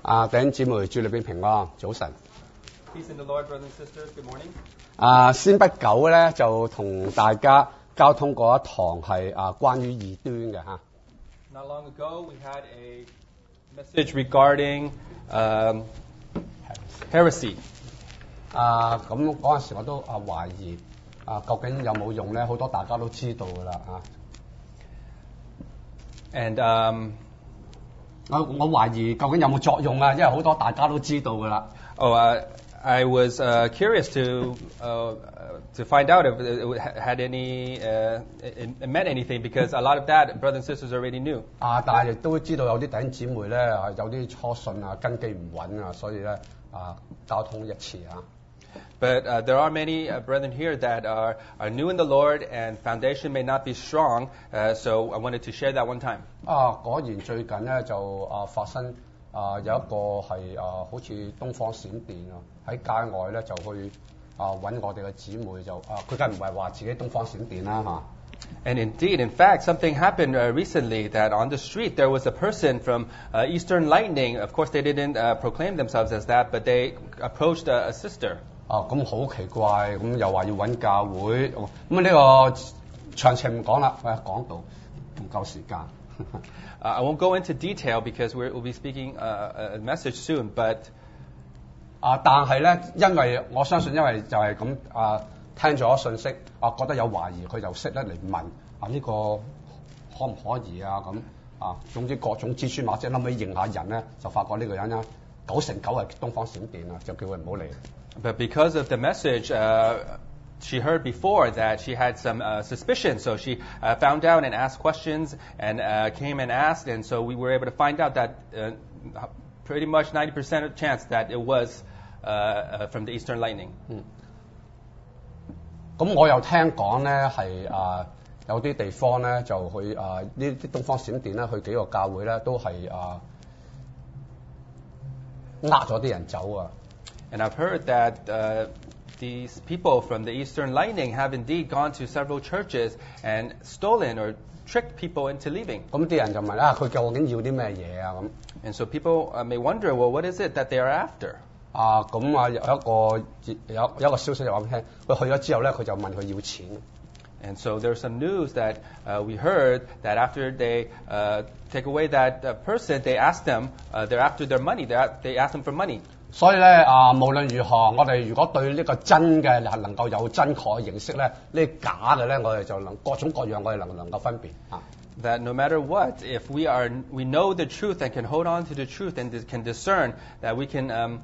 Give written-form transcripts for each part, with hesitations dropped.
弟兄姊妹，主裏邊平安，早晨。 Peace in the Lord, brothers and sisters. Good morning. 先不久咧，就同大家交通過一堂係關於異端嘅嚇。 Not long ago, we had a message regarding heresy. 咁嗰陣時我都懷疑究竟有冇用咧？好多大家都知道㗎啦嚇。 And 我懷疑究竟有冇作用啊？因為好多大家都知道㗎啦。 I was curious to find out if it had any it meant anything because a lot of that brothers and sisters already knew. 但係亦都知道有啲弟兄姊妹咧有啲初信根基唔穩啊，所以咧交通一次啊。 But there are many brethren here that are new in the Lord and foundation may not be strong, so I wanted to share that one time. 果然最近咧就發生有一個係好似東方閃電喺街外咧就去揾我哋嘅姊妹就佢梗唔係話自己東方閃電啦嚇。 And indeed, in fact, something happened recently that on the street there was a person from Eastern Lightning. Of course, they didn't proclaim themselves as that, but they approached a sister. 咁好奇怪，咁又話要揾教會，咁呢個詳情唔講啦，講到唔夠時間。 I won't go into detail because we'll be speaking a message soon, but 但係咧，因為我相信，因為就係咁聽咗信息，覺得有懷疑，佢就識得嚟問呢個可唔可以咁總之各種蛛絲馬跡，後尾認下人咧，就發覺呢個人咧9成9係東方閃電就叫佢唔好嚟。 But because of the message, she heard before that she had some suspicion, so she found out and asked questions and came and asked, and so we were able to find out that pretty much 90% of chance that it was from the Eastern Lightning. 咁我又聽講咧係有啲地方咧就去呢啲東方閃電咧去幾個教會咧都係咗啲人走啊。 And I've heard that these people from the Eastern Lightning have indeed gone to several churches and stolen or tricked people into leaving. 咁啲人就問佢究竟要啲咩嘢咁。 And so people may wonder, well, what is it that they are after? 有一個消息就話俾你聽，佢去咗之後咧，佢就問佢要錢。 And so there's some news that we heard that after they take away that person, they ask them, they're after their money. They ask them for money. 所以咧無論如何，我哋如果對呢個真嘅係能夠有真確嘅認識咧，呢假嘅咧，我哋就各種各樣我哋能夠分辨 That no matter what, if we know the truth and can hold on to the truth and can discern, that we can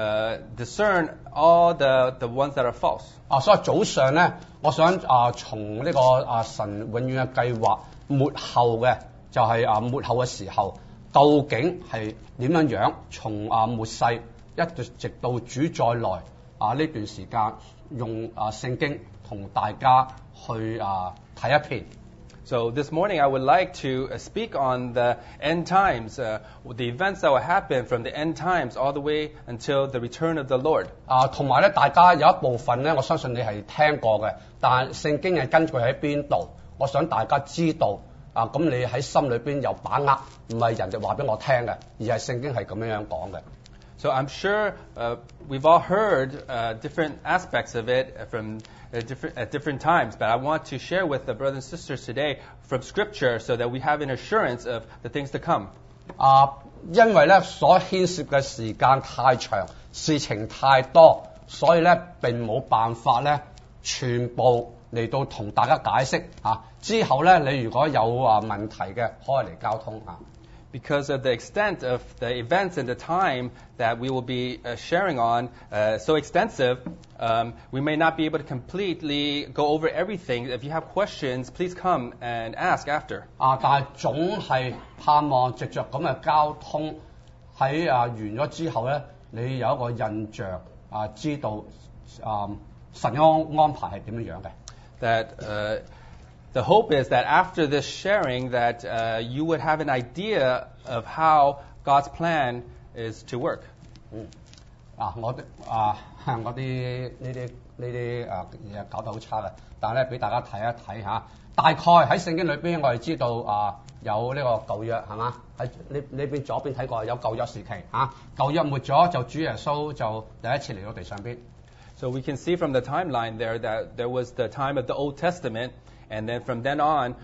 discern all the ones that are false. 所以早上咧，我想從呢個神永遠嘅計劃末後嘅，就係末後嘅時候，究竟係點樣從末世一直到主再來呢段時間，用聖經同大家去睇一遍。 So this morning I would like to speak on the end times, the events that will happen from the end times all the way until the return of the Lord. 同埋咧，大家有一部分咧，我相信你係聽過嘅，但係聖經係根據喺邊度？我想大家知道咁你喺心裏邊有把握，唔係人哋話俾我聽嘅，而係聖經係咁樣講嘅。 So I'm sure we've all heard different aspects of it from at different times, but I want to share with the brothers and sisters today from Scripture so that we have an assurance of the things to come. 因為咧所牽涉嘅時間太長，事情太多，所以咧並冇辦法咧全部嚟到同大家解釋之後咧，你如果有問題嘅，可以嚟交通 Because of the extent of the events and the time that we will be sharing on, so extensive, we may not be able to completely go over everything. If you have questions, please come and ask after. 但係總係盼望藉着咁嘅交通喺完咗之後咧，你有一個印象知道神嘅安排係點樣嘅。 That the hope is that after this sharing that you would have an idea of how God's plan is to work. 我啲呢啲呢啲嘢搞得好差嘅。但係咧，俾大家睇一睇嚇，大概喺聖經裏邊，我哋知道有呢個舊約係嘛？喺呢邊左邊睇過有舊約時期嚇，舊約沒咗就主耶穌就第一次嚟到地上邊。 So we can see from the timeline there that there was the time of the Old Testament, and then from then on,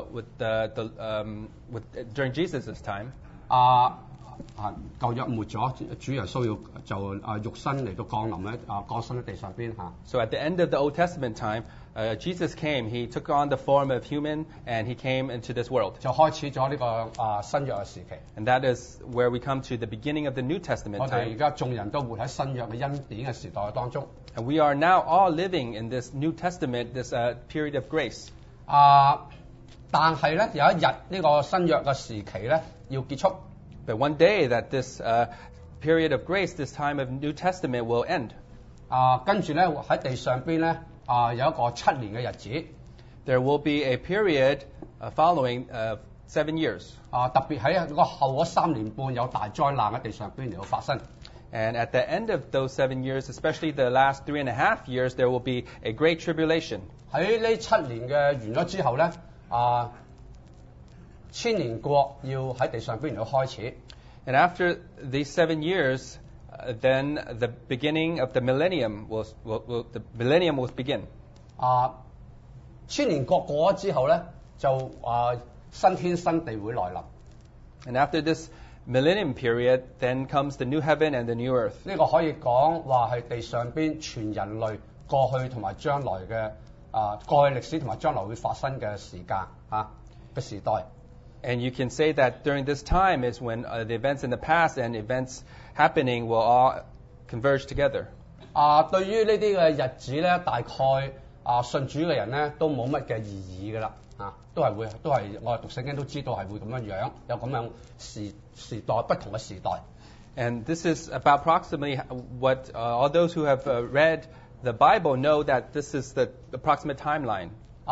during Jesus' time. 舊約沒咗，主耶穌就肉身嚟到降臨咧，降生喺地上邊嚇。 So at the end of the Old Testament time, Jesus came. He took on the form of human, and he came into this world. 就開始咗呢個新約嘅時期。 And that is where we come to the beginning of the New Testament 我哋而 time. 家眾人都活喺新約嘅恩典嘅時代當中。 And we are now all living in this New Testament, this period of grace. 但係咧有一日呢個新約嘅時期咧要結束。 But one day that this period of grace, this time of New Testament will end. 跟住咧喺地上邊咧有一個7年嘅日子。 There will be a period following 7 years. 特別喺個後嗰3年半有大災難喺地上邊嚟到發生。 And at the end of those 7 years, especially the last 3.5 years, there will be a great tribulation. 喺呢7年嘅完咗之後咧千年國要喺地上邊嚟到開始。 And after these 7 years, then the beginning of the millennium will begin. 千年國過咗之後咧，就新天新地會來臨。 And after this millennium period, then comes the new heaven and the new earth. 呢個可以講話係地上邊全人類過去同埋將來嘅過去歷史同埋將來會發生嘅時間嘅時代。 And you can say that during this time is when the events in the past and events happening will all converge together. 對於呢啲嘅日子咧，大概信主嘅人咧都冇乜嘅意義㗎啦，都係我哋讀聖經都知道係會咁樣，有咁樣時代不同嘅時代。 And this is about approximately what all those who have read the Bible know that this is the approximate timeline.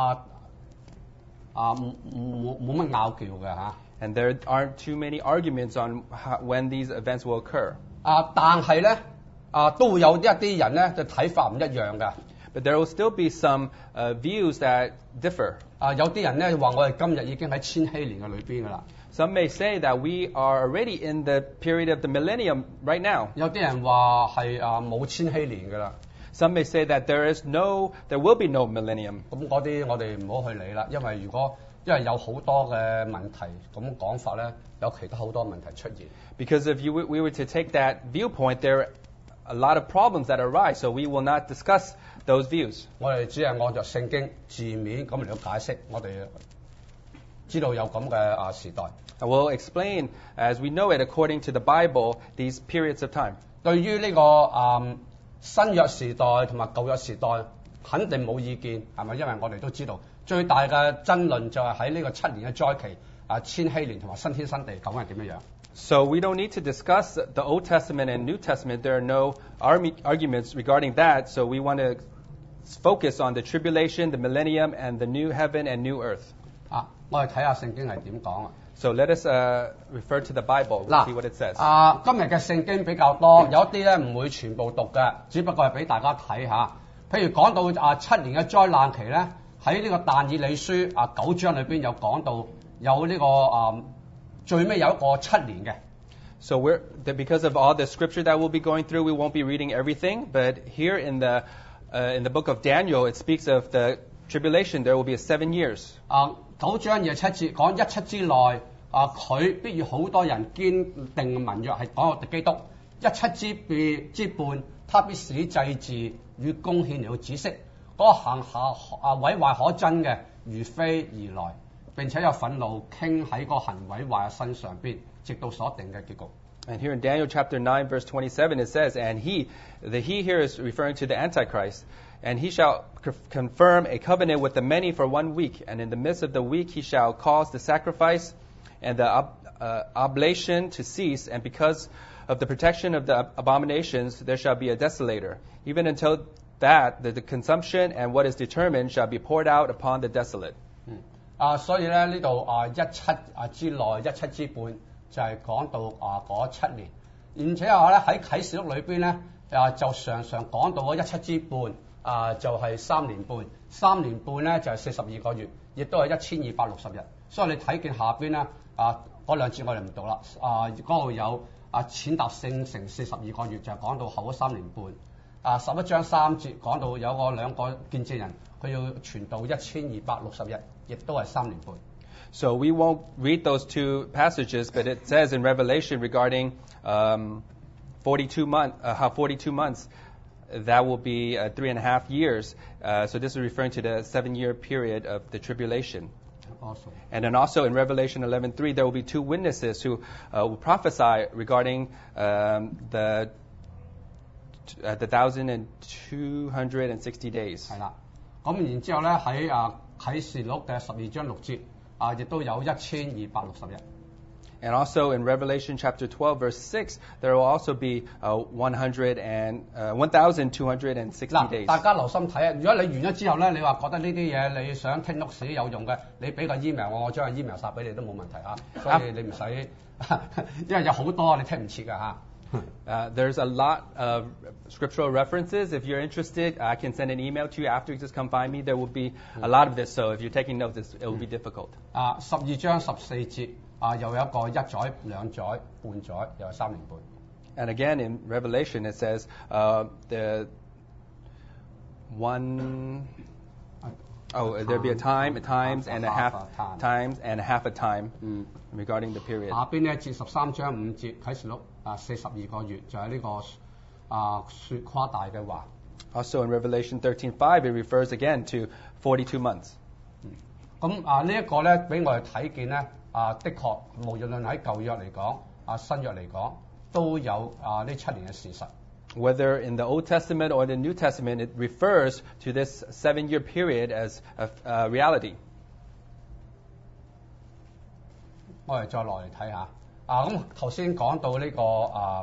冇乜拗撬嘅嚇。 And there aren't too many arguments on when these events will occur. 但係咧都會有一啲人咧嘅睇法唔一樣嘅。 But there will still be some views that differ. 有啲人咧話我哋今日已經喺千禧年嘅裏邊㗎啦。 Some may say that we are already in the period of the millennium right now. 有啲人話係冇千禧年㗎啦。 Some may say that there will be no millennium. 咁嗰啲我哋唔好去理啦，因為因為有好多嘅問題咁講法咧，有其他好多問題出現。 Because if we were to take that viewpoint, there are a lot of problems that arise, so we will not discuss those views. 我哋只係按照聖經字面咁嚟到解釋，我哋知道有咁嘅時代。 I will explain, as we know it, according to the Bible, these periods of time. 對於呢個新約時代同埋舊約時代，肯定冇意見，係咪？因為我哋都知道最大嘅爭論就係喺呢個7年嘅災期千禧年同埋新天新地究竟係點樣樣。 So we don't need to discuss the Old Testament and New Testament. There are no arguments regarding that. So we want to focus on the tribulation, the millennium, and the new heaven and new earth. 我哋睇下聖經係點講啊。 So let us refer to the Bible, see what it says. 今日嘅聖經比較多，有啲咧唔會全部讀嘅，只不過係俾大家睇下。譬如講到7年嘅災難期咧，喺呢個但以理書9章裏邊有講到有呢個最尾有一個7年嘅。 So because of all the scripture that we'll be going through, we won't be reading everything. But here in the book of Daniel, it speaks of the tribulation. There will be 7 years. 9章27節講17之內，佢必與好多人堅定盟約，係講到基督。17之半，他必使祭祀與貢獻嚟到止息。嗰個行毀壞可憎嘅，如飛而來，並且有憤怒傾喺個行毀壞嘅身上邊，直到所定嘅結局。 And here in Daniel chapter 9, verse 27, it says, and he here is referring to the Antichrist, and he shall confirm a covenant with the many for 1 week, and in the midst of the week he shall cause the sacrifice and the oblation to cease, and because of the protection of the abominations, there shall be a desolator, even until that the consumption and what is determined shall be poured out upon the desolate. 所以咧呢度17之內17之半就係講到嗰7年，而且話咧喺啟示錄裏邊咧就常常講到17之半就係3年半，3年半咧就係42個月，亦都係1260日。所以你睇見下邊咧嗰兩節我哋唔讀啦，嗰度有踐踏聖城42個月，就係講到後嗰3年半。11章3節講到有兩個見證人，佢要傳道1260日，亦都係3年半。 So we won't read those two passages, but it says in Revelation regarding 42 months, that will be 3.5 years. So this is referring to the 7-year period of the tribulation. Also. And then also in Revelation 11:3, there will be two witnesses who will prophesy regarding the 1,260 days. 係啦，咁然之後咧喺啟示錄嘅12章6節亦都有1260日。 And also in Revelation chapter 12 verse 6, there will also be 1,260 days. 大家留心睇啊！如果你完咗之後咧，你話覺得呢啲嘢你想聽屋史有用嘅，你俾個 email 我將個 email 殺俾你都冇問題啊！所以你唔使，因為有好多你聽唔切㗎嚇。 There's a lot of scriptural references. If you're interested, I can send an email to you after. You just come find me. There will be a lot of this. So if you're taking notes, it will be difficult. 12章14節又有一個1載、2載、半載，又係3年半。 And again in Revelation it says there'll be a time, times, and a half times, and a half a time regarding the period. 下邊咧至13章5節啟示錄42個月，就係呢個説誇大嘅話。 Also in Revelation 13:5 it refers again to 42 months. 咁呢一個咧俾我哋睇見咧的確無論喺舊約嚟講新約嚟講都有呢7年嘅事實。 Whether in the Old Testament or the New Testament, it refers to this 7-year period as a reality. 我哋再落嚟睇下咁頭先講到呢個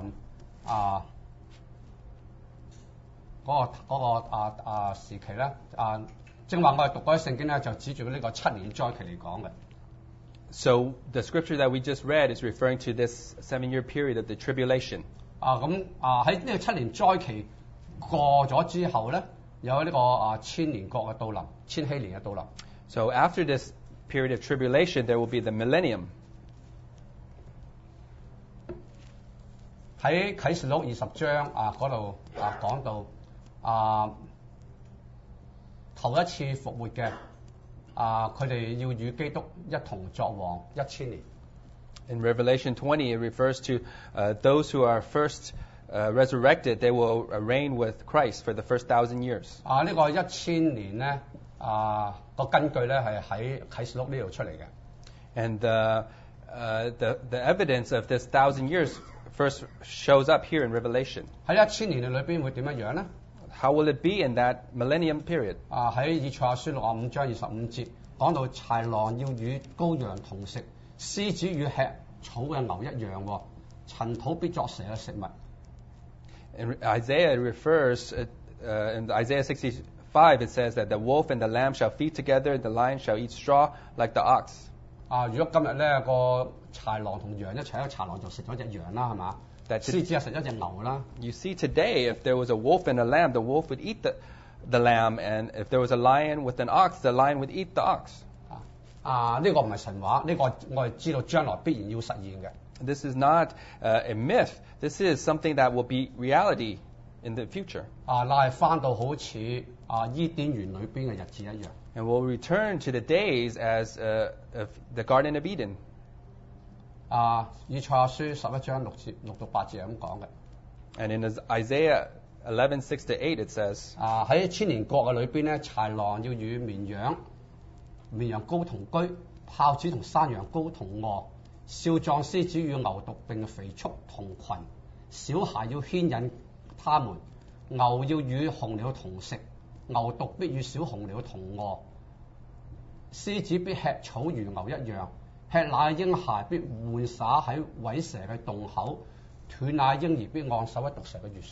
嗰個時期咧正話我哋讀嗰啲聖經咧就指住呢個7年災期嚟講嘅。 So the scripture that we just read is referring to this 7-year period of the tribulation. 喺呢個7年災期過咗之後咧，有呢個千年國嘅到臨，千禧年嘅到臨。 So after this period of tribulation, there will be the millennium. 喺啟示錄20章嗰度講到頭一次復活嘅佢哋要與基督一同作王1000年。 In Revelation 20, it refers to those who are first resurrected. They will reign with Christ for the first 1,000 years. 呢個1000年咧個根據咧係喺啟示錄呢度出嚟嘅。 And the evidence of this 1,000 years first shows up here in Revelation. 喺1000年裏邊會點樣咧？ How will it be in that millennium period? 喺以賽亞書65章25節講到豺狼要與羔羊同食，獅子與吃草嘅牛一樣喎，塵土必作蛇嘅食物。 In Isaiah it refers in Isaiah 65 it says that the wolf and the lamb shall feed together, the lion shall eat straw like the ox. 如果今日咧個豺狼同羊一齊，個豺狼就食咗隻羊啦，係嘛？獅子係食咗隻牛啦。 You see today, if there was a wolf and a lamb, the wolf would eat the lamb, and if there was a lion with an ox, the lion would eat the ox. 呢個唔係神話，呢個我哋知道將來必然要實現嘅。 This is not a myth. This is something that will be reality in the future. 那係翻到好似伊甸園裏邊嘅日子一樣。 And we'll return to the days as of the Garden of Eden. 以賽亞書11章6到8節係咁講嘅。 And in Isaiah 11:6-8 it says, 喺千年國嘅裏邊咧，豺狼要與綿羊羔同居，豹子同山羊羔同臥，少壯獅子與牛犢並肥畜同群，小孩要牽引他們，牛要與雄鳥同食，牛犢必與小雄鳥同臥，獅子必吃草如牛一樣，吃奶嬰孩必玩耍喺虺蛇嘅洞口，斷奶嬰兒必按手喺毒蛇嘅穴上。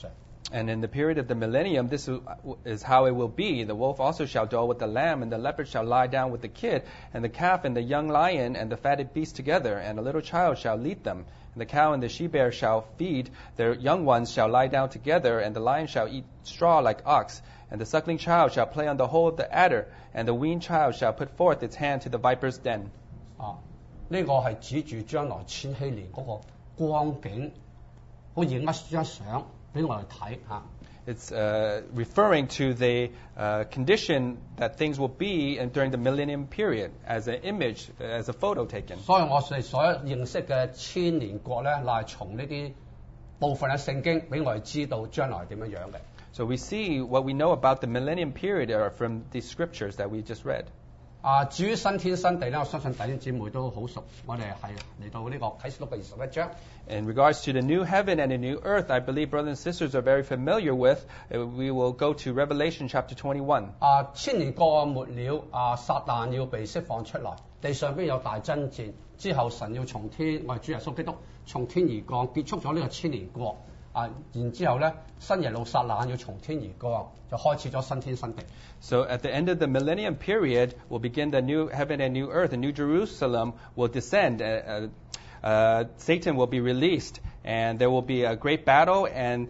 And in the period of the millennium, this is how it will be. The wolf also shall dwell with the lamb, and the leopard shall lie down with the kid, and the calf and the young lion and the fatted beast together, and a little child shall lead them. And the cow and the she-bear shall feed, their young ones shall lie down together, and the lion shall eat straw like ox. And the suckling child shall play on the hole of the adder, and the weaned child shall put forth its hand to the viper's den. 呢個係指住將來千禧年嗰個光景，好影一張相俾我哋睇嚇。 It's referring to the condition that things will be during the millennium period as an image, as a photo taken. 所以我哋所認識嘅千年國咧，乃係從呢啲部分嘅聖經俾我哋知道將來點樣樣嘅。 So we see what we know about the millennium period are from these scriptures that we just read. 至於新天新地咧，我相信弟兄姊妹都好熟。我哋係嚟到呢個啟示錄嘅21章。 In regards to the new heaven and the new earth, I believe brothers and sisters are very familiar with. We will go to Revelation chapter 21. 千年國末了，撒旦要被釋放出來，地上邊有大爭戰。之後神要從天，我哋主耶穌基督從天而降，結束咗呢個千年國。然之後咧，新耶路撒冷要從天而降，就開始咗新天新地。 So at the end of the millennium period, we'll begin the new heaven and new earth. The new Jerusalem will descend. Satan will be released, and there will be a great battle. And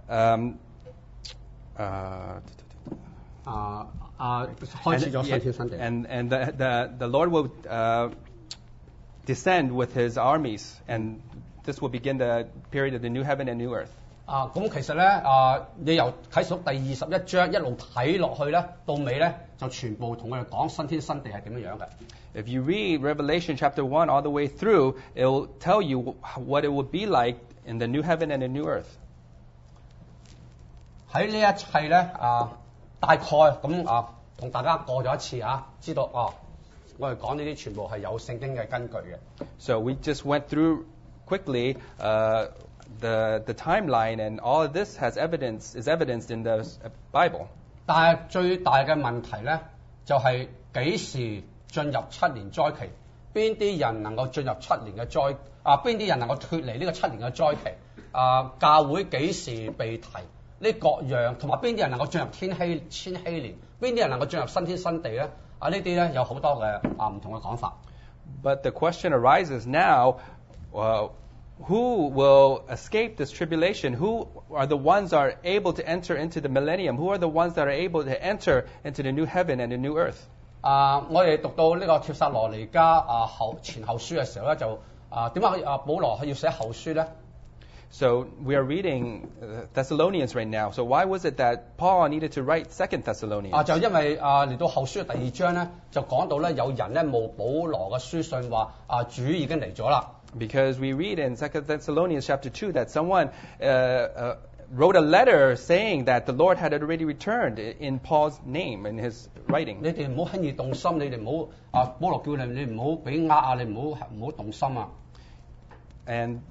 the Lord will descend with His armies, and this will begin the period of the new heaven and new earth. 咁其實咧，你由啟示錄第21章一路睇落去咧，到尾咧就全部同我哋講新天新地係點樣樣嘅。 If you read Revelation chapter 1 all the way through, it will tell you what it would be like in the new heaven and the new earth. 喺呢一切咧，大概咁同大家過咗一次知道我哋講呢啲全部係有聖經嘅根據嘅。 So we just went through quickly the timeline, and all of this is evidenced in the Bible. 但係最大嘅問題咧，就係幾時進入7年災期？邊啲人能夠進入7年嘅災？邊啲人能夠脫離呢個7年嘅災期？教會幾時被提？呢各樣同埋邊啲人能夠進入千禧年？邊啲人能夠進入新天新地咧？呢啲咧有好多嘅唔同嘅講法。 But the question arises now. Who will escape this tribulation? Who are the ones that are able to enter into the millennium? Who are the ones that are able to enter into the new heaven and the new earth? 我哋讀到呢個帖撒羅尼迦前後書嘅時候咧，就點解保羅要寫後書咧？ So we are reading Thessalonians right now. So why was it that Paul needed to write 2 Thessalonians? 就因為嚟到後書嘅第2章咧，就講到咧有人咧冒保羅嘅書信話主已經嚟咗啦。 Because we read in 2 Thessalonians chapter 2 that someone wrote a letter saying that the Lord had already returned in Paul's name in his writing. 你哋唔好輕易動心，你哋唔好保羅叫你唔好俾你唔好動心啊。 And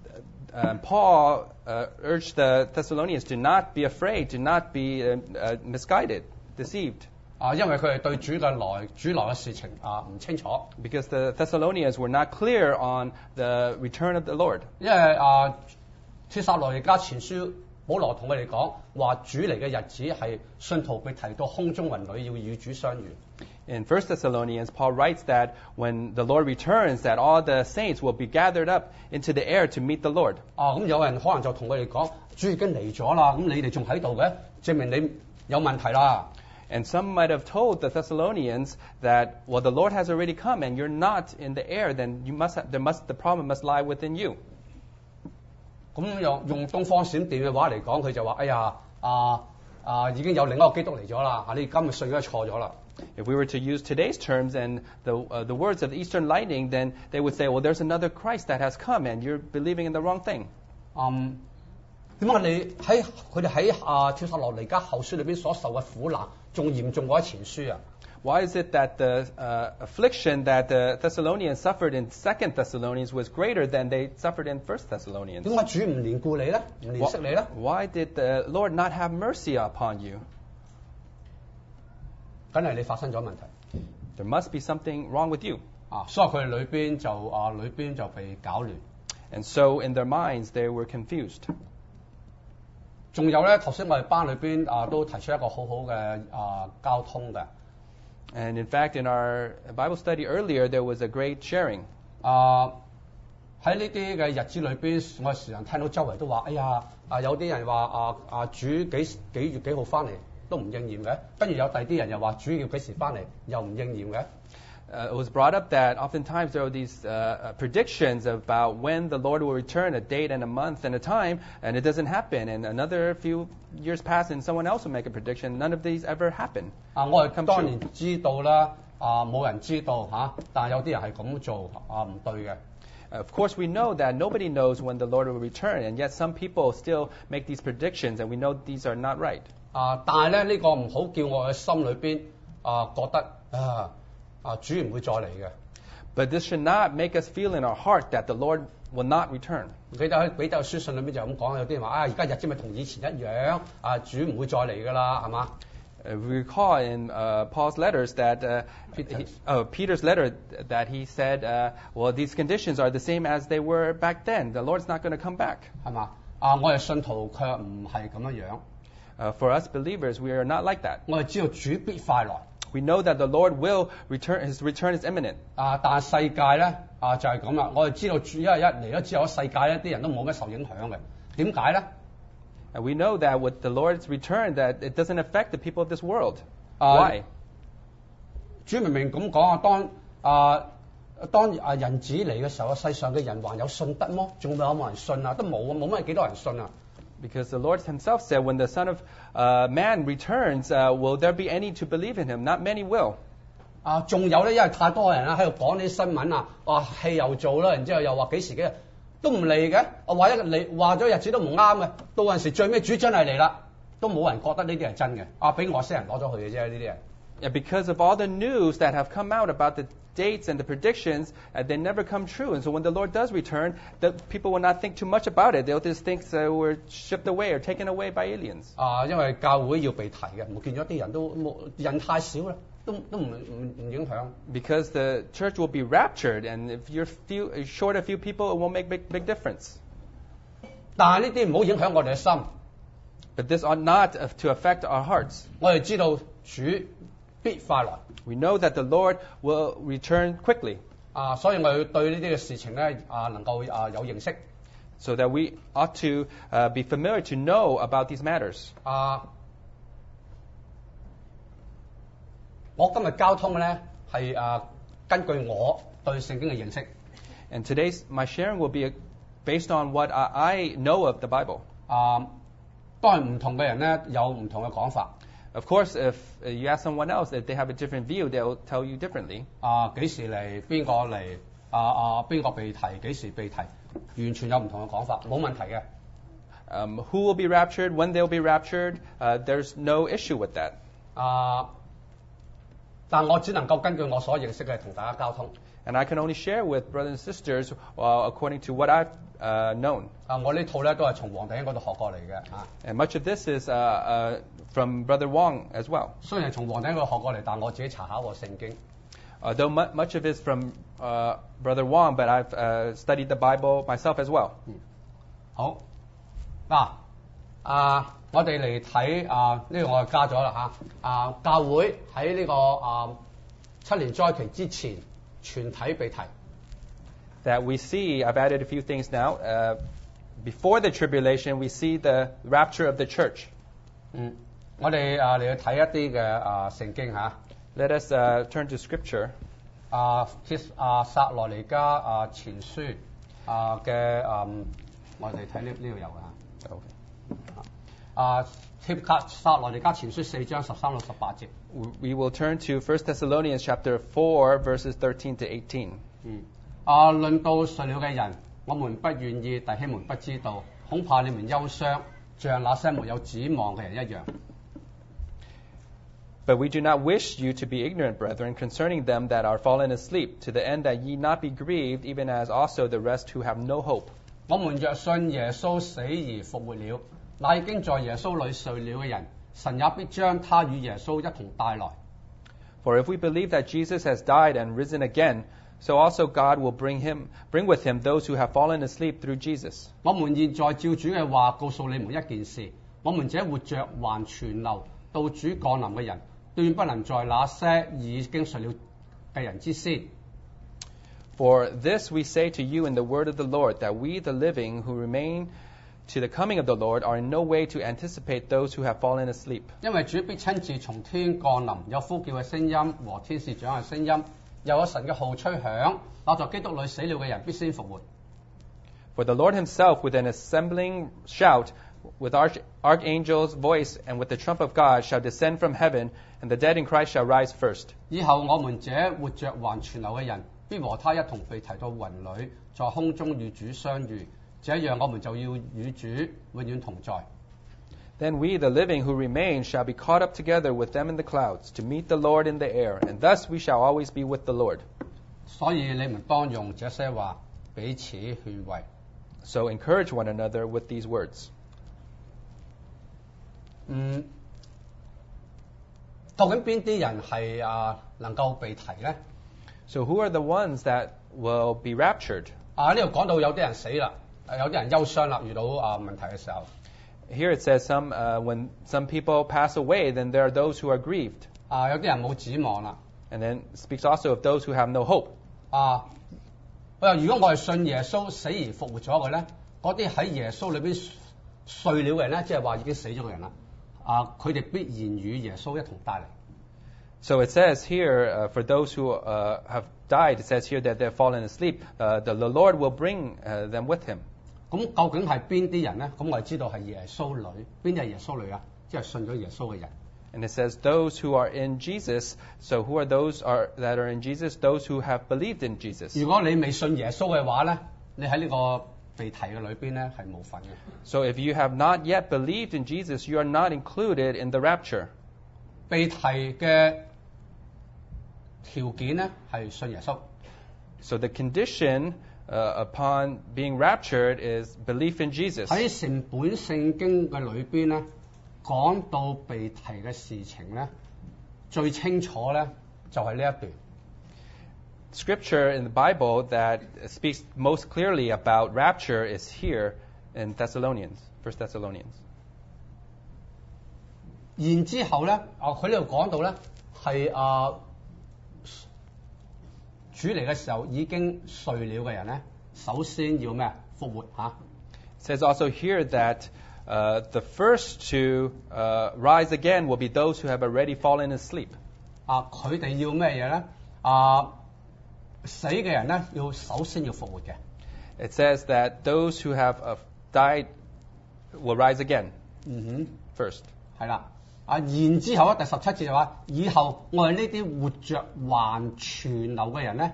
Paul urged the Thessalonians to not be afraid, to not be misguided, deceived. 因為佢哋對主來嘅事情唔清楚。 Because the Thessalonians were not clear on the return of the Lord. 因為帖撒羅尼迦前書保羅同佢哋講話主嚟嘅日子係信徒被提到空中雲裏要與主相遇。 In 1 Thessalonians, Paul writes that when the Lord returns, that all the saints will be gathered up into the air to meet the Lord. 咁有人可能就同佢哋講主已經嚟咗啦，咁你哋仲喺度嘅，證明你有問題啦。 And some might have told the Thessalonians that, well, the Lord has already come and you're not in the air, then the problem must lie within you. 咁用東方閃電嘅話嚟講，佢就話：哎呀，已經有另一個基督嚟咗啦，你今日信咗錯咗啦。 If we were to use today's terms and the words of the Eastern Lightning, then they would say, well, there's another Christ that has come and you're believing in the wrong thing. 點解你佢哋喺帖撒羅尼迦後書裏邊所受嘅苦難仲嚴重過喺前書啊？ Why is it that the affliction that the Thessalonians suffered in 2 Thessalonians was greater than they suffered in 1 Thessalonians? 點解主唔憐顧你咧？唔憐惜你咧？ Why did the Lord not have mercy upon you? 梗係你發生咗問題。 There must be something wrong with you. 所以佢哋裏邊就被搞亂。 And so in their minds they were confused. 仲有咧，頭先我哋班裏邊都提出一個好好嘅交通嘅。 And in fact, in our Bible study earlier, there was a great sharing. 喺呢啲嘅日子裏邊，我時常聽到周圍都話：哎呀，有啲人話主幾月幾號翻嚟都唔應驗嘅，跟住有第二啲人又話主要幾時翻嚟又唔應驗嘅。 It was brought up that oftentimes there are these predictions about when the Lord will return, a date and a month and a time, and it doesn't happen. And another few years pass and someone else will make a prediction. None of these ever happen. 我哋當然知道啦，冇人知道但係有啲人係咁做唔對嘅。 Of course, we know that nobody knows when the Lord will return, and yet some people still make these predictions, and we know these are not right. 但係咧呢個唔好叫我嘅心裏邊覺得主唔會再嚟嘅。 But this should not make us feel in our heart that the Lord will not return. 記得喺彼得書信裏邊就咁講，有啲人話而家日子咪同以前一樣，主唔會再嚟㗎啦，係嘛 We recall in Paul's letters that Peter's letter that he said, well, these conditions are the same as they were back then. The Lord's not going to come back. 係嘛我哋信徒卻唔係咁樣樣。 For us believers, we are not like that. 我哋知道主必快來。 We know that the Lord will return. His return is imminent. 但係世界咧就係咁啦。我哋知道主一嚟咗之後，世界咧啲人都冇乜受影響嘅。點解咧？ And we know that with the Lord's return, that it doesn't affect the people of this world. Why? 主明明咁講當人子嚟嘅時候，世上嘅人還有信德麼？仲有冇人信啊？都冇乜幾多人信啊！ Because the Lord himself said, when the Son of Man returns, will there be any to believe in him? Not many will. 仲有咧，因為太多人喺度講啲新聞話戲又做啦，然之後又話幾時幾日都唔嚟嘅，話咗日子都唔啱嘅，到陣時最尾主真係嚟啦，都冇人覺得呢啲係真嘅，俾外星人攞咗去嘅啫呢啲人。 Yeah, because of all the news that have come out about the dates and the predictions, they never come true. And so when the Lord does return, the people will not think too much about it. They'll just think we're shipped away or taken away by aliens. 因為教會要被提嘅，唔見咗啲人都人太少啦，都唔影響。 Because the church will be raptured, and if you're short a few people, it won't make big difference. 但係呢啲唔好影響我哋嘅心。 But this ought not to affect our hearts. 我哋知道主必快來。 We know that the Lord will return quickly. 所以我要對呢啲嘅事情咧能夠有認識。 So that we ought to be familiar to know about these matters. 我今日交通咧係根據我對聖經嘅認識。 And today's my sharing will be based on what I know of the Bible. 當然唔同嘅人咧有唔同嘅講法。 Of course, if you ask someone else, if they have a different view, they'll tell you differently. 幾時嚟？邊個嚟？邊個被提？幾時被提？完全有唔同嘅講法，冇問題嘅。 Who will be raptured? When they'll be raptured? There's no issue with that. 但我只能夠根據我所認識嘅同大家交通。 And I can only share with brothers and sisters according to what I've known. 我呢套咧都係從黃弟兄嗰度學過嚟嘅。 And much of this is from Brother Wong as well. 雖然係從黃弟兄嗰度學過嚟，但我自己查考過聖經。 Though much of it is from Brother Wong, but I've studied the Bible myself as well. 好我哋嚟睇呢個我加咗啦教會喺呢個7年災期之前，全體被提。 That we see, I've added a few things now. Before the tribulation, we see the rapture of the church. 我哋嚟去睇一啲嘅聖經 Let us turn to Scripture. 撒羅尼迦前書嘅我哋睇呢度有嘅撒羅尼迦前書4章13到18節。 We will turn to 1 Thessalonians chapter 4, verses 13 to 18. 論到睡了嘅人，我們不願意弟兄們不知道，恐怕你們憂傷，像那些沒有指望嘅人一樣。 But we do not wish you to be ignorant, brethren, concerning them that are fallen asleep, to the end that ye not be grieved, even as also the rest who have no hope. 我們若信耶穌死而復活了，那已經在耶穌裏睡了嘅人，神也必將他與耶穌一同帶來。 For if we believe that Jesus has died and risen again, so also God will bring with him those who have fallen asleep through Jesus. 我們現在照主嘅話告訴你們一件事， 我們這活着還存留到主降臨嘅人，斷不能在那些已經睡了嘅人之先。 For this we say to you in the word of the Lord, that we, the living, who remain to the coming of the Lord, are in no way to anticipate those who have fallen asleep. 因為主必親自從天降臨，有呼叫嘅聲音和天使長嘅聲音，又有神嘅號吹響，那在基督裏死了嘅人必先復活。 For the Lord himself, with an assembling shout, with archangel's voice, and with the trump of God, shall descend from heaven, and the dead in Christ shall rise first. 以後我們這活着還存留嘅人，必和他一同被提到雲裏，在空中與主相遇。這樣我們就要與主永遠同在。 Then we, the living who remain, shall be caught up together with them in the clouds, to meet the Lord in the air, and thus we shall always be with the Lord. 所以你們當用這些話彼此勸慰。 So encourage one another with these words. 究竟邊啲人係能夠被提呢？ So who are the ones that will be raptured? 呢度講到有啲人死啦，有啲人憂傷啦，遇到問題嘅時候。 Here it says when some people pass away, then there are those who are grieved. 有啲人冇指望啦。 And then it speaks also of those who have no hope. 如果我係信耶穌死而復活咗嘅咧，嗰啲喺耶穌裏邊睡了嘅人咧，即係話已經死咗嘅人啦。佢哋必然與耶穌一同帶嚟。 So it says here, for those who have died, it says here that they've fallen asleep. The Lord will bring them with him. 咁究竟係邊啲人咧？咁我哋知道係耶穌女，邊啲係耶穌女啊？即係信咗耶穌嘅人。 And it says those who are in Jesus. So who are those that are in Jesus? Those who have believed in Jesus. 如果你未信耶穌嘅話咧，你喺呢個被提嘅裏邊咧係冇份嘅。 So if you have not yet believed in Jesus, you are not included in the rapture. 被提嘅條件咧係信耶穌。 So the condition upon being raptured is belief in Jesus. 喺成本聖經嘅裏邊咧，講到被提嘅事情咧，最清楚咧就係呢一段。 Scripture in the Bible that speaks most clearly about rapture is here in Thessalonians, 1 Thessalonians. 然之後咧，佢呢度講到咧係主嚟嘅時候已經睡了嘅人咧，首先要咩復活嚇。 It says also here that the first to rise again will be those who have already fallen asleep. 佢哋要咩嘢咧？死嘅人咧要首先要復活嘅。 It says that those who have died will rise again first. 係啦。然之後咧，第17節就話：以後我哋呢啲活着還存留嘅人咧，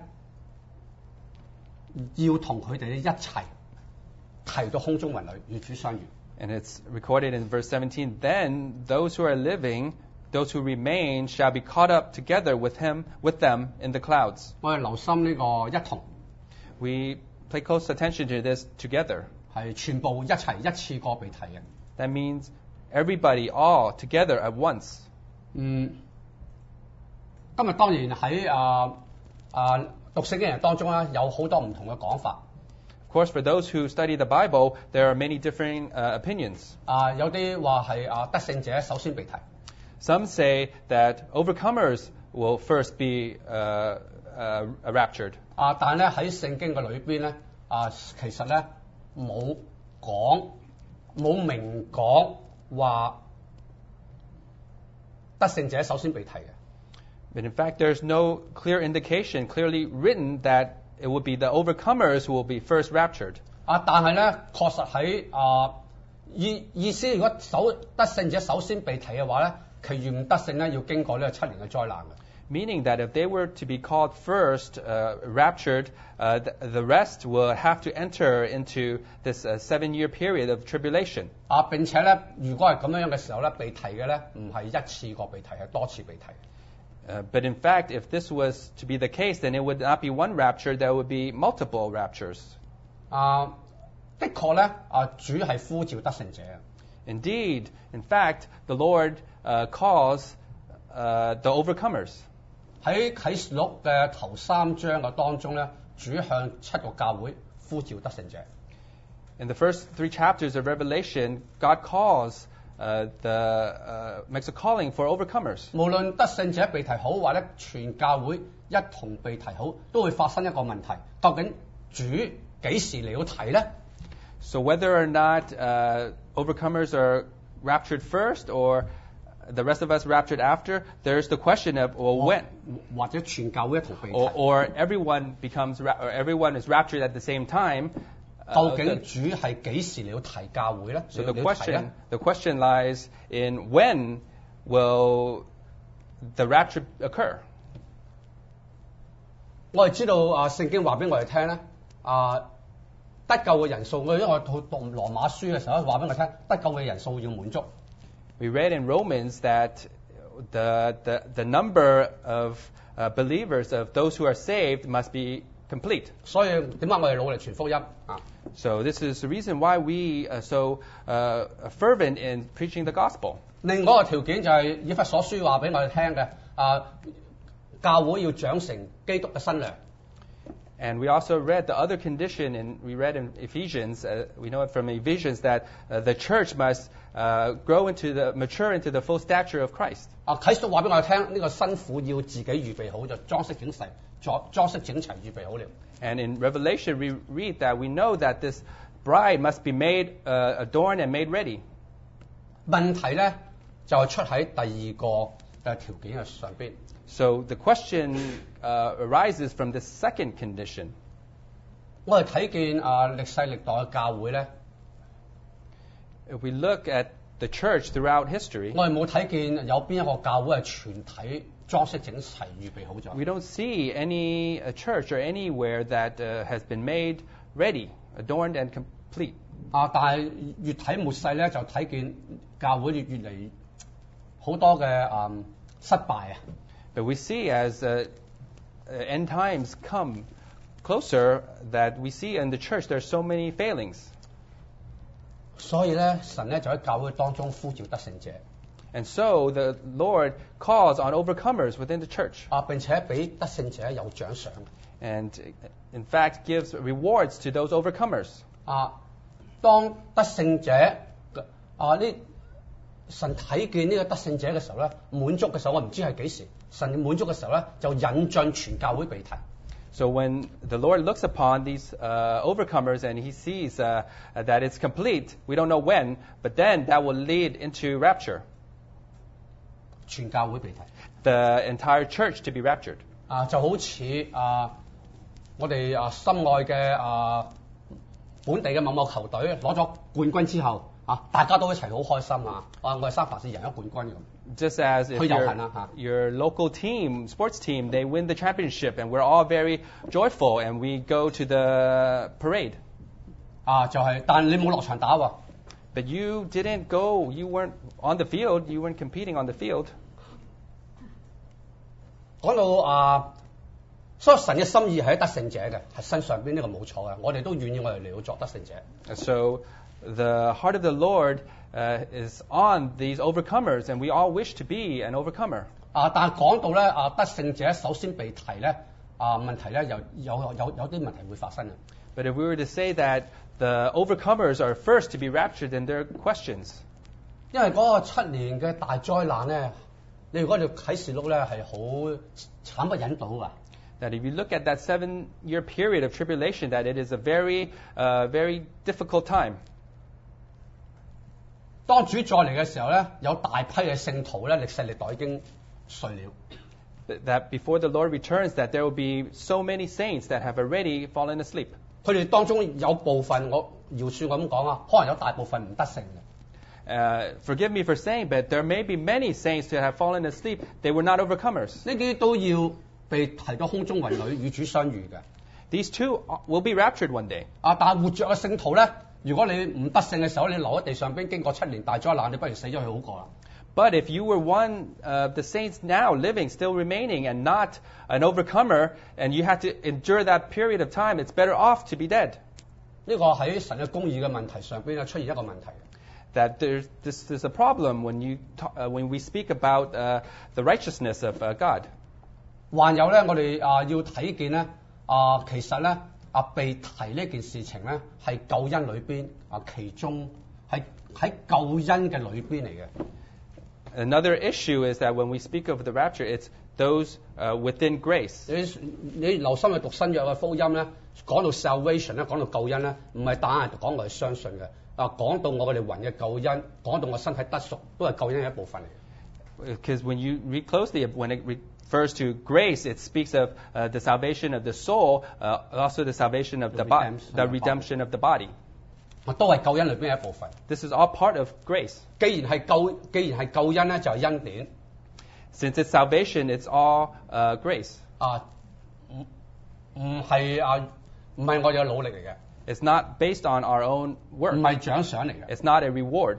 要同佢哋一齊提到空中雲裏與主相遇。 And it's recorded in verse 17, then those who are living, those who remain, shall be caught up together with them in the clouds. 我哋留心呢個一同， We pay close attention to this together. 係全部一齊一次過被提嘅。 That means everybody all together at once. 今日當然喺讀聖經人當中啦，有好多唔同嘅講法。 Of course, for those who study the Bible, there are many differing opinions. 有啲話係得勝者首先被提。 Some say that overcomers will first be raptured. 但係咧喺聖經嘅裏邊咧，其實咧冇明講話得勝者首先被提嘅。 But in fact, there's no clear indication, clearly written, that it would be the overcomers who will be first raptured. 但係咧確實喺意思，如果得勝者首先被提嘅話咧，其餘唔得勝咧要經過呢個7年嘅災難嘅。 Meaning that if they were to be called first, raptured, the rest will have to enter into this 7-year period of tribulation. 並且咧，如果係咁樣嘅時候咧，被提嘅咧唔係一次過被提，係多次被提。 But in fact, if this was to be the case, then it would not be one rapture, there would be multiple raptures. 的確咧，主係呼召得勝者。 Indeed, in fact, the Lord calls the overcomers. 喺啟示錄嘅頭3章嘅當中咧，主向7個教會呼召得勝者。 In the first 3 chapters of Revelation, God calls makes a calling for overcomers. 無論得勝者被提好，或者全教會一同被提好，都會發生一個問題：究竟主幾時嚟到提呢？ So whether or not overcomers are raptured first or the rest of us raptured after, there's the question of when, 或者全教會一同被提， or everyone is raptured at the same time. 究竟主係幾時嚟到提教會呢？ So 嚟到提呢？ the question lies in when will the rapture occur? 我哋知道聖經話俾我哋聽咧，得救嘅人數，因為我讀羅馬書嘅時候話俾我聽，得救嘅人數要滿足。 We read in Romans that the number of believers, of those who are saved, must be complete. 所以點解我哋努力傳福音啊？ So this is the reason why we are so fervent in preaching the gospel. 另外一個條件就係以弗所書話俾我哋聽嘅，教會要長成基督嘅新娘。 And we also read the other condition, and we read in Ephesians, we know it from Ephesians, that the church must mature into the full stature of Christ. 啟示話俾我哋聽，呢個新婦要自己預備好，就裝飾整齊預備好了。 And in Revelation, we read that we know that this bride must be made adorned and made ready. 問題咧就係出喺第二個嘅條件嘅上邊。 So the question arises from the second condition. 我哋睇見歷世歷代嘅教會咧， If we look at the church throughout history, 我哋冇睇見有邊一個教會係全體裝飾整齊預備好咗。 we don't see any church or anywhere that has been made ready, adorned and complete. 但係越睇末世咧，就睇見教會越嚟好多嘅失敗啊！ But we see as end times come closer that we see in the church there are so many failings. 所以咧，神咧就喺教會當中呼召得勝者， And so the Lord calls on overcomers within the church. 並且俾得勝者有獎賞。 And in fact gives rewards to those overcomers. 當得勝者神睇見呢個得勝者嘅時候咧，滿足嘅時候，我唔知係幾時。神滿足嘅時候咧，就引進全教會被提。 So when the Lord looks upon these overcomers and He sees that it's complete, we don't know when, but then that will lead into rapture. 全教會被提。 The entire church to be raptured. 就好似我哋心愛嘅本地嘅某某球隊攞咗冠軍之後，大家都一齊好開心啊！我哋三藩市贏咗冠軍咁。 Just as if your local team, sports team, they win the championship, and we're all very joyful, and we go to the parade. 但你冇落場打喎。 But you didn't go. You weren't on the field. You weren't competing on the field. 講到所以神嘅心意係喺得勝者嘅，係身上邊呢個冇錯嘅。我哋都願意我哋嚟到作得勝者。 So the heart of the Lord is on these overcomers, and we all wish to be an overcomer. 但係講到咧得勝者首先被提咧問題咧有啲問題會發生嘅。 But if we were to say that the overcomers are first to be raptured, then there are questions. 因為嗰個7年嘅大災難咧，你如果你啟示錄咧係好慘不忍睹㗎。 That if you look at that 7-year period of tribulation, that it is a very, very difficult time. 當主再嚟嘅時候咧，有大批嘅聖徒咧，歷世歷代已經睡了。 That before the Lord returns, that there will be so many saints that have already fallen asleep. 佢哋當中有部分，我饒恕我咁講可能有大部分唔得勝嘅。 Forgive me for saying, but there may be many saints that have fallen asleep. They were not overcomers. 呢啲都要被提到空中為女，與主相遇嘅。 These two will be raptured one day. 但係活着嘅聖徒咧，如果你唔得勝嘅時候，你留喺地上邊經過7年大災難，你不如死咗佢好過啦。 But if you were one of the saints now living, still remaining, and not an overcomer, and you had to endure that period of time, it's better off to be dead. 呢個喺神嘅公義嘅問題上邊咧出現一個問題。 That this is a problem when we speak about the righteousness of God. 還有咧，我哋要睇見咧其實咧被提呢件事情咧係救恩裏邊其中係係喺救恩嘅裏邊嚟嘅。 Another issue is that when we speak of the rapture, it's those within grace. 你留心去讀新約嘅福音咧，講到 salvation 咧，講到救恩咧，唔係單係講我哋相信嘅，講到我哋魂嘅救恩，講到我身體得贖，都係救恩嘅一部分嚟嘅。 Because when you read closely, when it refers to grace, it speaks of the salvation of the soul, also the salvation of the redemption of the body. 都係救恩裏邊嘅一部分。 This is all part of grace. 既然係救恩咧，就係恩典。 Since it's salvation, it's all grace. 唔係我哋嘅努力嚟嘅， It's not based on our own 唔 work. 係獎賞嚟嘅。 It's not a reward.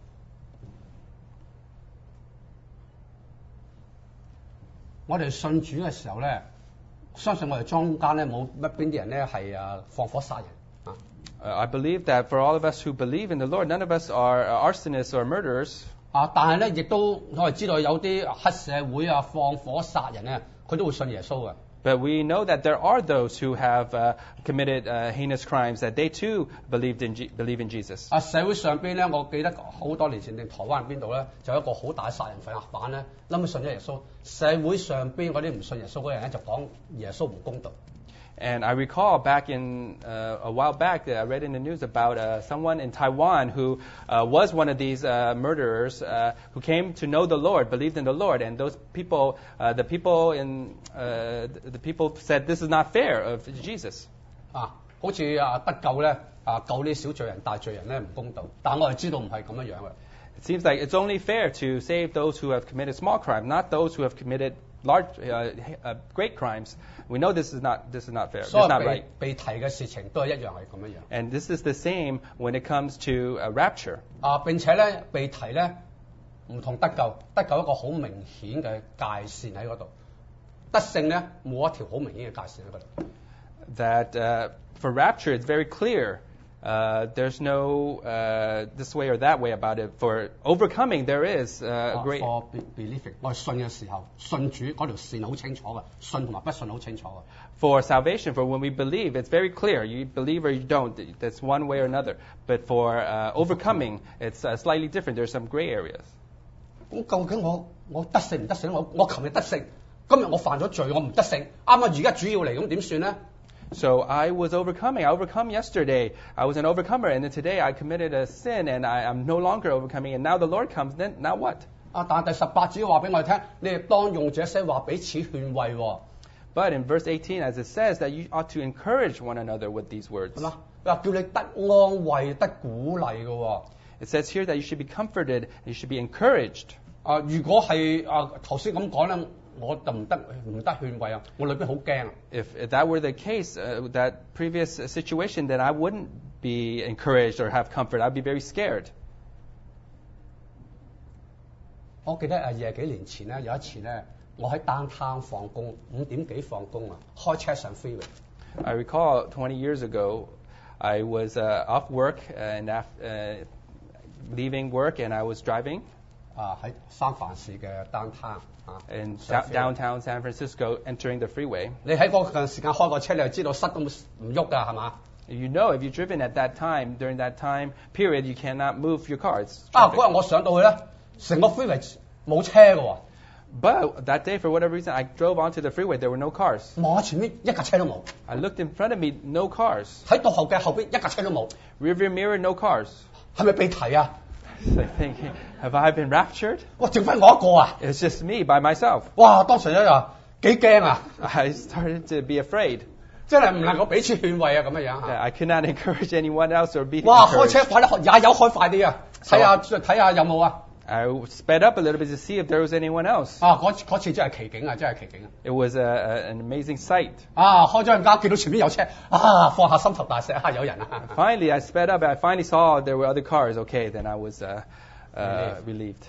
我哋信主嘅時候咧，相信我哋中間咧冇乜邊啲人咧係放火殺人啊。 I believe that for all of us who believe in the Lord, none of us are arsonists or murderers. 但係咧，亦都我哋知道有啲黑社會放火殺人咧，佢都會信耶穌嘅。 But we know that there are those who have committed heinous crimes, that they too believe in Jesus. 社會上邊咧，我記得好多年前定台灣邊度咧，就有一個好大殺人犯咧，諗住信咗耶穌。社會上邊嗰啲唔信耶穌嗰啲人咧，就講耶穌唔公道。 And I recall back in a while back, I read in the news about someone in Taiwan who was one of these murderers who came to know the Lord, believed in the Lord, and those people, the people said this is not fair of Jesus. 好似得救咧，救啲小罪人、大罪人咧唔公道。但我哋知道唔係咁樣樣嘅。 It seems like it's only fair to save those who have committed small crime, not those who have committed large, great crimes. We know this is not fair. It's 所以 not right. 被提嘅事情都係一樣係咁樣樣。 And this is the same when it comes to rapture. 並且咧被提咧唔同得救，得救一個好明顯嘅界線喺嗰度，得勝咧冇一條好明顯嘅界線喺嗰度。 That for rapture, it's very clear. There's no this way or that way about it. For overcoming, there is a great. For believing，我哋信嘅時候，信主嗰條線好清楚嘅，信同埋不信好清楚嘅。 For salvation, for when we believe, it's very clear. You believe or you don't. That's one way or another. But for overcoming, it's slightly different. There's some gray areas. 咁究竟我得勝唔得勝？我琴日得勝，今日我犯咗罪，我唔得勝。啱而家主要嚟，咁點算咧？ So I was overcoming. I overcome yesterday. I was an overcomer, and then today I committed a sin, and I'm no longer overcoming. And now the Lord comes. Then now what? 但係第18節話俾我哋聽，你哋當用這些話彼此勸慰喎。 But in verse 18, as it says, that you ought to encourage one another with these words. 係嘛？話叫你得安慰、得鼓勵嘅喎。 It says here that you should be comforted, and you should be encouraged. 如果係頭先咁講咧，我就唔得勸慰啊！我裏邊好驚啊！ If that were the case, that previous situation, then I wouldn't be encouraged or have comfort. I'd be very scared. 我記得20幾年前咧，有一次咧，我喺 downtown 放工，5點幾放工啊，開車上 freeway。 I recall 20 years ago, I was off work and leaving work, and I was driving 喺三藩市嘅 downtown in downtown San Francisco, entering the freeway. 你喺嗰個時間開個車，你就知道塞都唔喐㗎，係嘛？ You know, if you've driven at that time, during that time period, you cannot move your car. It's 嗰 traffic. 日我上到去咧，成個 freeway 冇車㗎喎， But that day, for whatever reason, I drove onto the freeway. There were no cars. 望下前面一架車都冇， I looked in front of me, no cars. 喺倒後嘅後邊一架車都冇， Rearview mirror, no cars. 係咪被提啊？ So I'm thinking, have I been raptured? 哇！剩翻我一個啊！ It's just me by myself. 哇！當時咧就幾驚啊！ I started to be afraid. 真係唔能夠彼此勸慰啊咁樣樣 Yeah, I could not encourage anyone else or be 哇！開 encouraged. 車快啲，也有開快啲啊！睇下有冇啊！ I sped up a little bit to see if there was anyone else. 嗰次真係奇景啊！真係奇景啊！ It was an amazing sight. 開咗陣間見到前面有車，放下心頭大石有人啊！ Finally, I sped up and I finally saw there were other cars. Okay, then I was relieved.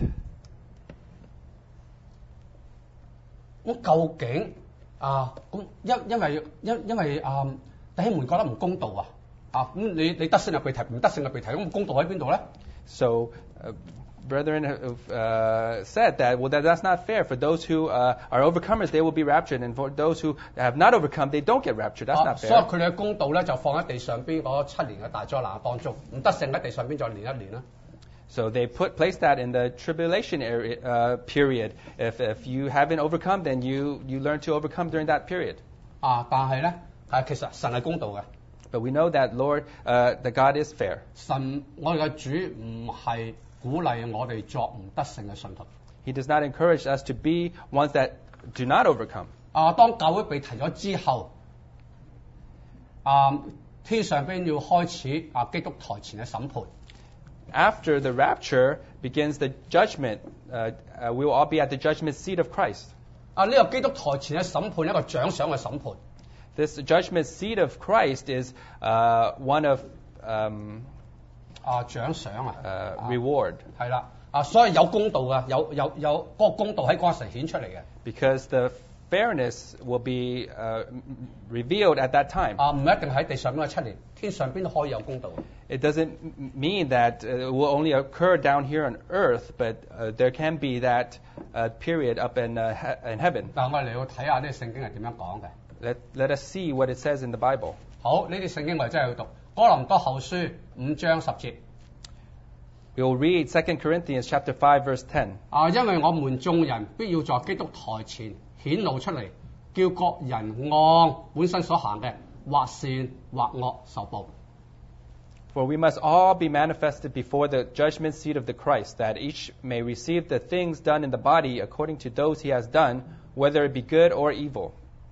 咁究竟咁因為弟兄們覺得唔公道咁你得勝就被提，唔得勝就被提，咁公道喺邊度咧？ So brethren have said that, well, that's not fair. For those who are overcomers, they will be raptured, and for those who have not overcome, they don't get raptured. That's not 所以 fair. 佢哋嘅公道咧就放喺地上邊嗰7年嘅大災難當中，唔得勝喺地上邊再連一年啦。 So they place that in the tribulation period. If you haven't overcome, then you learn to overcome during that period. 但係咧其實神係公道嘅。 But we know that the God is fair. 神我哋嘅主唔係鼓勵我哋作唔得勝嘅信徒。 He does not encourage us to be ones that do not overcome. 當教會被提咗之後，天上邊要開始基督台前嘅審判。 After the rapture begins the judgment, we will all be at the judgment seat of Christ. 呢個基督台前嘅審判，一個獎賞嘅審判。 This judgment seat of Christ is one of 獎賞 reward. 係啦，所以有公道嘅，有嗰個公道喺嗰陣時顯出嚟嘅。 Because the fairness will be revealed at that time. 唔一定喺地上邊嘅7年，天上邊都可以有公道。 It doesn't mean that it will only occur down here on earth, but there can be that period up in heaven. 我哋嚟到睇下呢個聖經係點樣講嘅。 Let us see what it says in the Bible. 好，呢啲聖經我哋真係要讀。哥林多後書5章10節。 We will read 2 Corinthians chapter 5 verse 10. 因為我們眾人必要在基督台前顯露出嚟，叫各人按本身所行嘅，或善或惡受報。 For we must all be manifested before the judgment seat of the Christ, that each may receive the things done in the body according to those he has done, whether it be good or evil.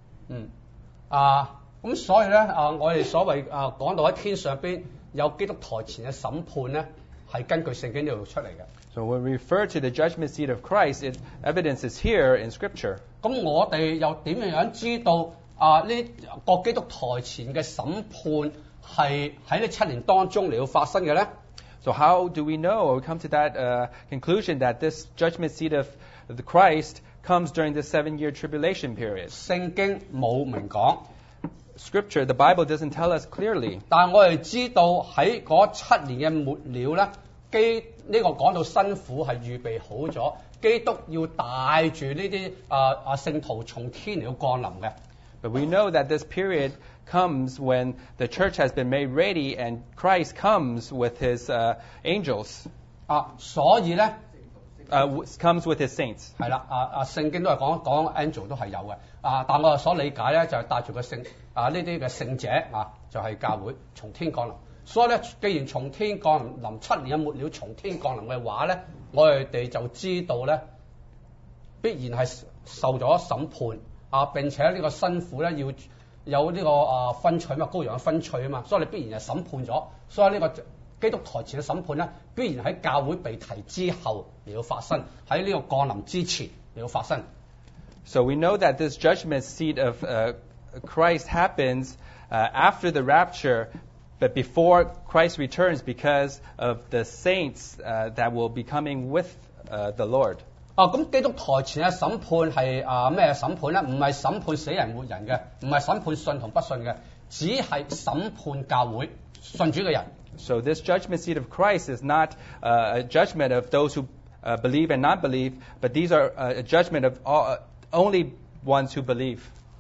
咁所以咧，我哋所謂講到喺天上邊有基督台前嘅審判咧，係根據聖經呢度出嚟嘅。 So when we refer to the judgment seat of Christ, evidence is here in Scripture. 咁我哋又點樣知道呢個基督台前嘅審判係喺呢7年當中嚟到發生嘅咧？ So how do we know, or we come to that conclusion that this judgment seat of the Christ comes during the 7-year tribulation period? 聖經冇明講。 Scripture, the Bible doesn't tell us clearly. 但係我哋知道喺嗰7年嘅末了咧，呢個講到辛苦係預備好咗，基督要帶住呢啲聖徒從天嚟到降臨嘅。 But we know that this period comes when the church has been made ready and Christ comes with his angels. 所以咧 comes with his saints. 係啦，聖經都係講 angel 都係有嘅。但我所理解咧就係帶住個呢啲嘅聖者就係教會從天降臨。所以咧，既然從天降臨7年嘅末了從天降臨嘅話咧，我哋就知道咧必然係受咗審判並且呢個辛苦咧要有呢個分取嘛，羔羊嘅分取啊嘛，所以你必然係審判咗。所以呢個基督台前嘅審判咧，必然喺教會被提之後嚟到發生，喺呢個降臨之前嚟到發生。 So we know that this judgment seat of Christ happens after the rapture, but before Christ returns because of the saints that will be coming with the Lord. 咁基督台前嘅審判係咩審判咧？唔係審判死人活人嘅，唔係審判信同不信嘅，只係審判教會信主嘅人。 So this judgment seat of Christ is not a judgment of those who believe and not believe, but these are a judgment of only ones who believe.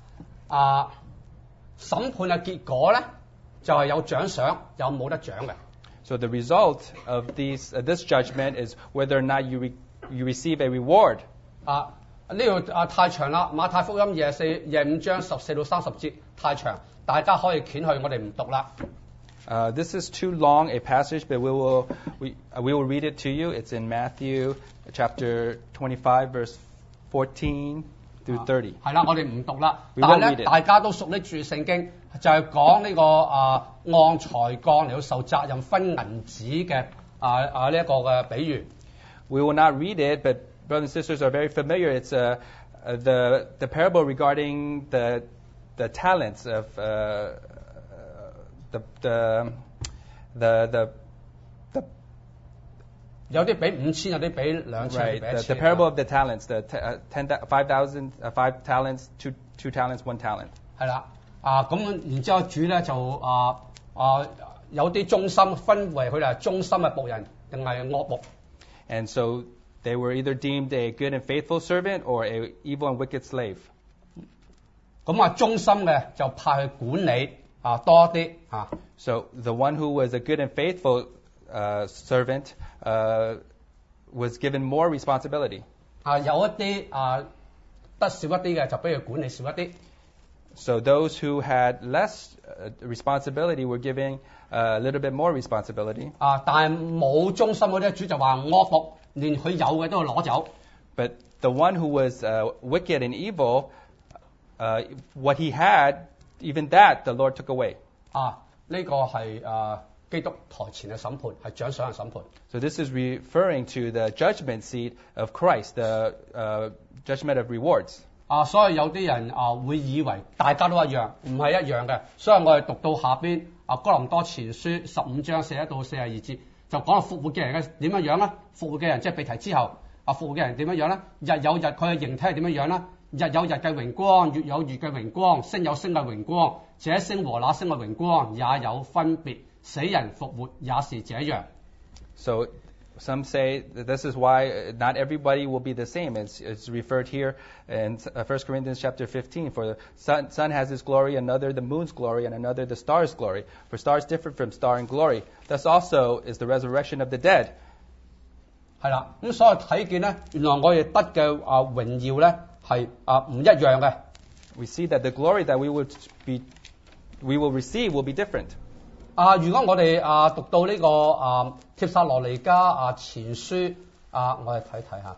審判嘅結果咧，就係有獎賞，有冇得獎嘅。 So the result of this judgment is whether or not you receive a reward. 呢度太長啦，馬太福音25章14到30節太長，大家可以捲去，我哋唔讀啦。 This is too long a passage, but we will read it to you. It's in Matthew chapter 25, verse 14 through 30. 係啦，我哋唔讀啦。 We 但 won't 係 read 咧， it. 大家都熟悉住聖經，就係講呢個按才幹嚟到受責任分銀子嘅呢一個嘅比喻。 We will not read it, but brothers and sisters are very familiar. It's the parable regarding the talents of the 有啲俾5000，有啲俾2000， right 俾1000。 the parable of the talents, the 5 talents, 2 talents, 1 talent. 係啦，咁然之後主咧就有啲忠心分為佢哋係忠心嘅僕人定係惡僕。 And so they were either deemed a good and faithful servant or a evil and wicked slave. 咁啊，忠心嘅就派去管理多啲啊。 So the one who was a good and faithful servant was given more responsibility. 有一啲得少一啲嘅就俾佢管理少一啲。 So those who had less responsibility were given a little bit more responsibility. 但係冇忠心嗰啲，主就話惡僕，連佢有嘅都要攞走。 But the one who was wicked and evil, what he had, even that the Lord took away. 呢個係基督台前嘅審判，係獎賞嘅審判。 So this is referring to the judgment seat of Christ, the judgment of rewards. 所以有啲人會以為大家都一樣，唔係一樣嘅。所以我哋讀到下邊哥林多前書15章41到42節，就講到復活嘅人嘅點樣樣咧？復活嘅人即係被提之後，復活嘅人點樣樣咧？日有日佢嘅形體係點樣樣咧？日有日嘅榮光，月有月嘅榮光，星有星嘅榮光，這星和那星嘅榮光也有分別，死人復活也是這樣。 So some say that this is why not everybody will be the same. It's referred here in 1 Corinthians chapter 15. For the sun has its glory, another the moon's glory, and another the star's glory. For stars differ from star in glory. Thus also is the resurrection of the dead. 係啦，咁所以睇見咧，原來我哋得嘅榮耀咧係唔一樣嘅。 We see that the glory that we will receive will be different. 如果我哋讀到呢個帖撒羅尼迦前書我哋睇下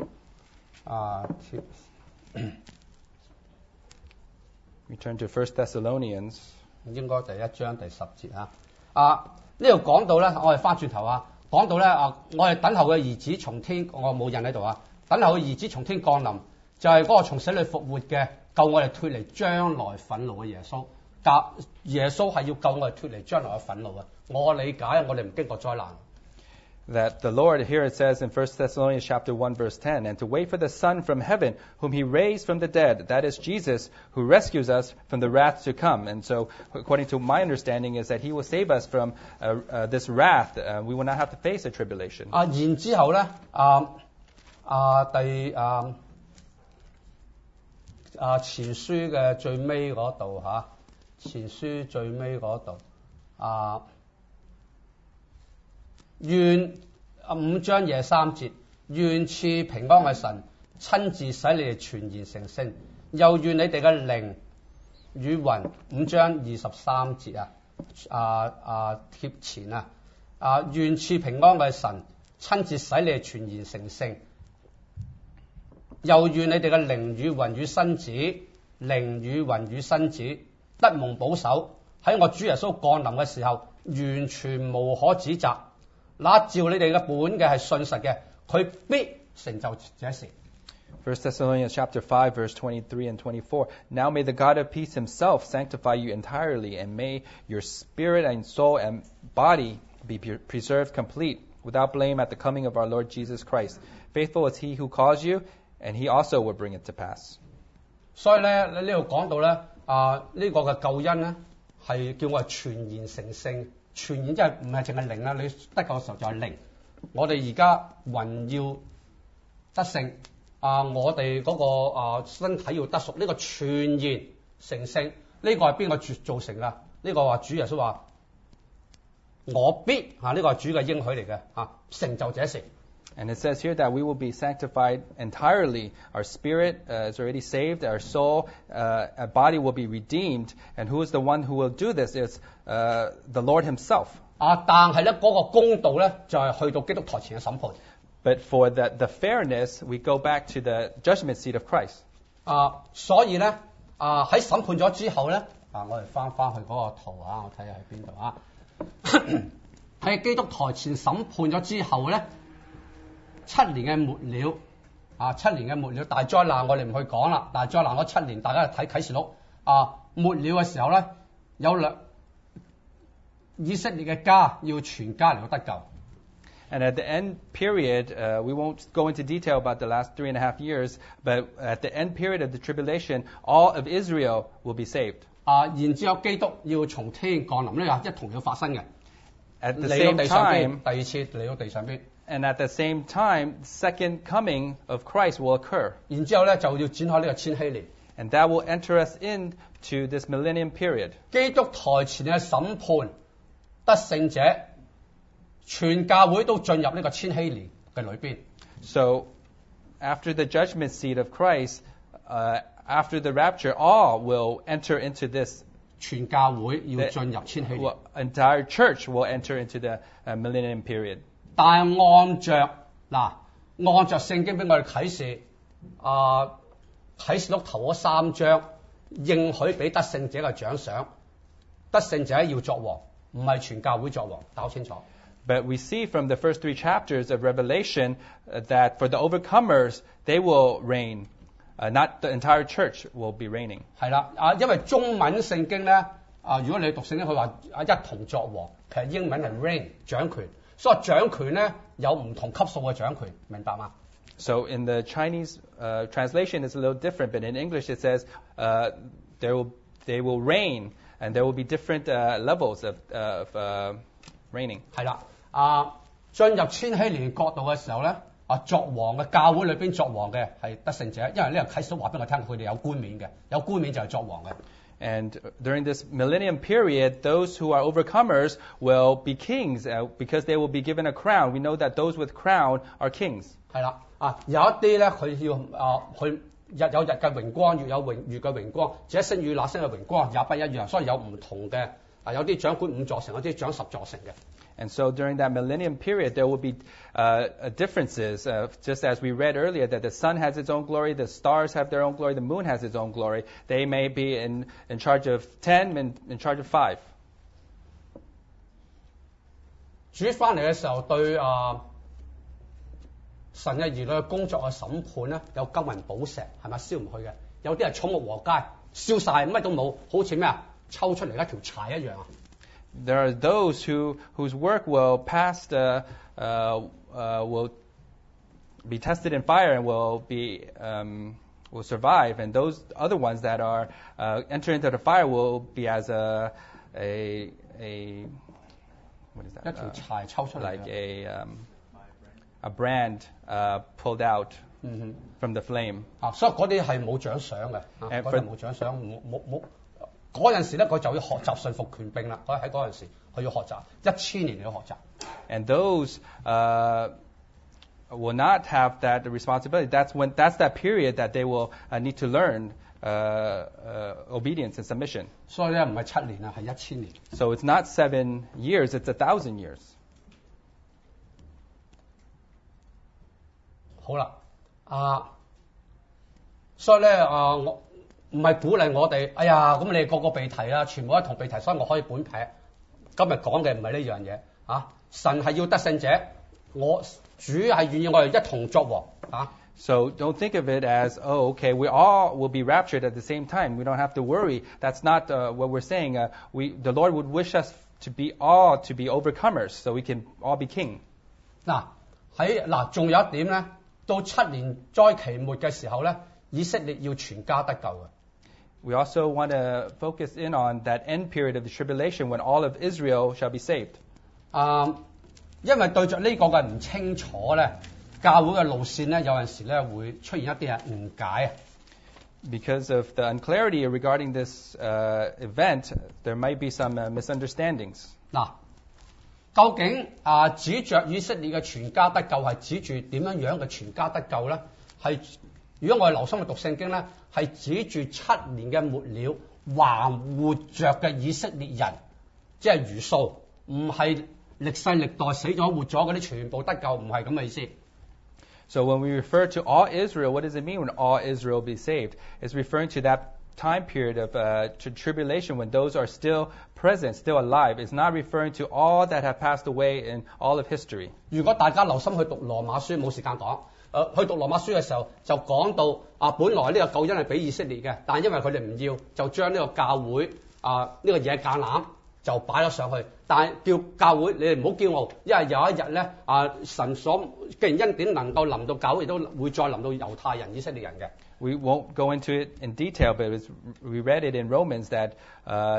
Return to 1 Thessalonians. 應該第1章第10節呢度講到咧，我哋翻轉頭講到咧我哋等候嘅兒子從天，我冇印喺度等候嘅兒子從天降臨，就係嗰個從死裏復活嘅，救我哋脫離將來憤怒嘅耶穌。耶穌係要救我哋脫離將來嘅憤怒嘅。我理解我哋唔經過災難。 That the Lord, here it says in 1 Thessalonians chapter 1 verse 10, and to wait for the Son from heaven, whom he raised from the dead, that is Jesus, who rescues us from the wrath to come. And so, according to my understanding, is that he will save us from this wrath. We will not have to face a tribulation. 然之後咧，前書嘅最尾嗰度前書最尾嗰度願5章23節，願賜平安嘅神親自使你哋全然成聖，又願你哋嘅靈與魂5章23節貼前願賜平安嘅神親自使你哋全然成聖，又願你哋嘅靈與魂與身子得蒙保守，喺我主耶穌降臨嘅時候，完全無可指責。那照你哋嘅本嘅係信實嘅，佢必成就這事。 1 Thessalonians chapter 5 verse 23 and 24. Now may the God of peace himself sanctify you entirely, and may your spirit and soul and body be preserved complete, without blame at the coming of our Lord Jesus Christ. Faithful is he who calls you, and he also will bring it to pass. 所以咧，你呢度講到咧，呢個嘅救恩咧係叫我哋全然成聖。全然即係唔係淨係靈啦，你得救嘅時候就係靈。我哋而家魂要得勝，我哋嗰個身體要得贖，呢個全然成聖，呢個係邊個造成噶？呢個話主耶穌話我必呢個係主嘅應許嚟嘅成就這事。 And it says here that we will be sanctified entirely. Our spirit is already saved. Our soul, our body will be redeemed. And who is the one who will do this? Is the Lord Himself. 但係咧嗰個公道咧就係去到基督台前嘅審判。 But for the fairness, we go back to the judgment seat of Christ. 所以咧喺審判咗之後咧我哋翻去嗰個圖我睇下喺邊度喺基督台前審判咗之後咧。7年嘅末了7年嘅末了大災難我哋唔去講啦，大災難嗰7年大家睇啟示錄末了嘅時候咧有以色列嘅家要全家嚟到得救。 And at the end period, we won't go into detail about the last 3.5 years, but at the end period of the tribulation, all of Israel will be saved. 然之後基督要從天降臨呢個一同要發生嘅。 At the same time, 第二次嚟到地上邊。 And at the same time, second coming of Christ will occur. 然之後咧就要展開呢個千禧年。 And that will enter us into this millennium period. 基督台前嘅審判，得勝者，全教會都進入呢個千禧年嘅裏邊。 So, after the judgment seat of Christ, after the rapture, all will enter into this. 全教會要進入千禧年。 Entire church will enter into the millennium period. 但係按着聖經俾我哋啟示，啟示錄頭嗰3章應許俾得勝者嘅獎賞，得勝者要作王，唔係全教會作王，搞清楚。 But we see from the first 3 chapters of Revelation that for the overcomers, they will reign. Not the entire church will be reigning. 係啦，因為中文聖經咧，如果你讀聖經，佢話一同作王，其實英文係 reign 掌權，所以掌權咧有唔同級數嘅掌權，明白嗎？ So in the Chinese translation, it's a little different, but in English it says they will reign, and there will be different levels of reigning. 係啦，進入千禧年國度嘅時候咧，作王嘅教會裏邊作王嘅係得勝者，因為呢個啟示話俾我聽，佢哋有冠冕嘅，有冠冕就係作王嘅。 And during this millennium period, those who are overcomers will be kings because they will be given a crown. We know that those with crown are kings. 係啦，有一啲咧佢要佢日有日嘅榮光，月有月嘅榮光，這星與那星嘅榮光也不一樣，所以有唔同嘅有啲掌管5座城，有啲掌10座城嘅。 And so during that millennium period, there will be differences, just as we read earlier, that the sun has its own glory, the stars have their own glory, the moon has its own glory. They may be in charge of 10 and in charge of 5. 主翻嚟嘅時候，對神嘅兒女嘅工作嘅審判咧，有金銀寶石係咪燒唔去嘅？有啲係草木禾秸，燒晒乜都冇，好似咩抽出嚟一條柴一樣啊！ There are those whose work will pass will be tested in fire and will survive, and those other ones that are enter into the fire will be as a what is that? 一條柴抽出嚟 Like a brand pulled out from the flame. 所以嗰啲係冇獎賞嘅，嗰啲冇獎賞，冇。嗰陣時咧，佢就要學習順服權柄啦。喺嗰陣時，佢要學習1000年要學習。 And those will not have that responsibility. That's that period that they will need to learn obedience and submission. 所以咧唔係7年啊，係1000年。 So it's not 7 years; it's 1,000 years. 好啦，所以咧我。唔係鼓勵我哋，哎呀，咁你個個被提啦，全部一同被提，所以我可以本劈。今日講嘅唔係呢樣嘢，神係要得勝者，主係願意我哋一同作王， So don't think of it as, oh, okay, we all will be raptured at the same time. We don't have to worry. That's not what we're saying. The Lord would wish us to be overcomers, so we can all be king. 仲有一點咧，到7年災期末嘅時候咧，以色列要全家得救嘅。 We also want to focus in on that end period of the tribulation when all of Israel shall be saved. 因為對着呢個嘅唔清楚咧，教會嘅路線咧，有陣時咧會出現一啲嘅誤解。 Because of the unclarity regarding this event, there might be some misunderstandings. 究竟指着以色列嘅全家得救係指住點樣嘅全家得救咧？係如果我哋留心去讀聖經咧，係指住7年嘅末了還活着嘅以色列人，即係餘數，唔係歷世歷代死咗活咗嗰啲全部得救，唔係咁嘅意思。 So when we refer to all Israel, what does it mean when all Israel be saved? It's referring to that time period of tribulation when those are still present, still alive. It's not referring to all that have passed away in all of history. 如果大家留心去讀羅馬書，冇時間講。去讀羅馬書嘅時候就講到本來呢個救恩係俾以色列嘅，但係因為佢哋唔要，就將呢個教會呢個野橄欖就擺咗上去。但係叫教會你哋唔好驕傲，因為有一日咧神所既然恩典能夠臨到教會，亦都會再臨到猶太人、以色列人嘅。 We won't go into it in detail, but we read it in Romans that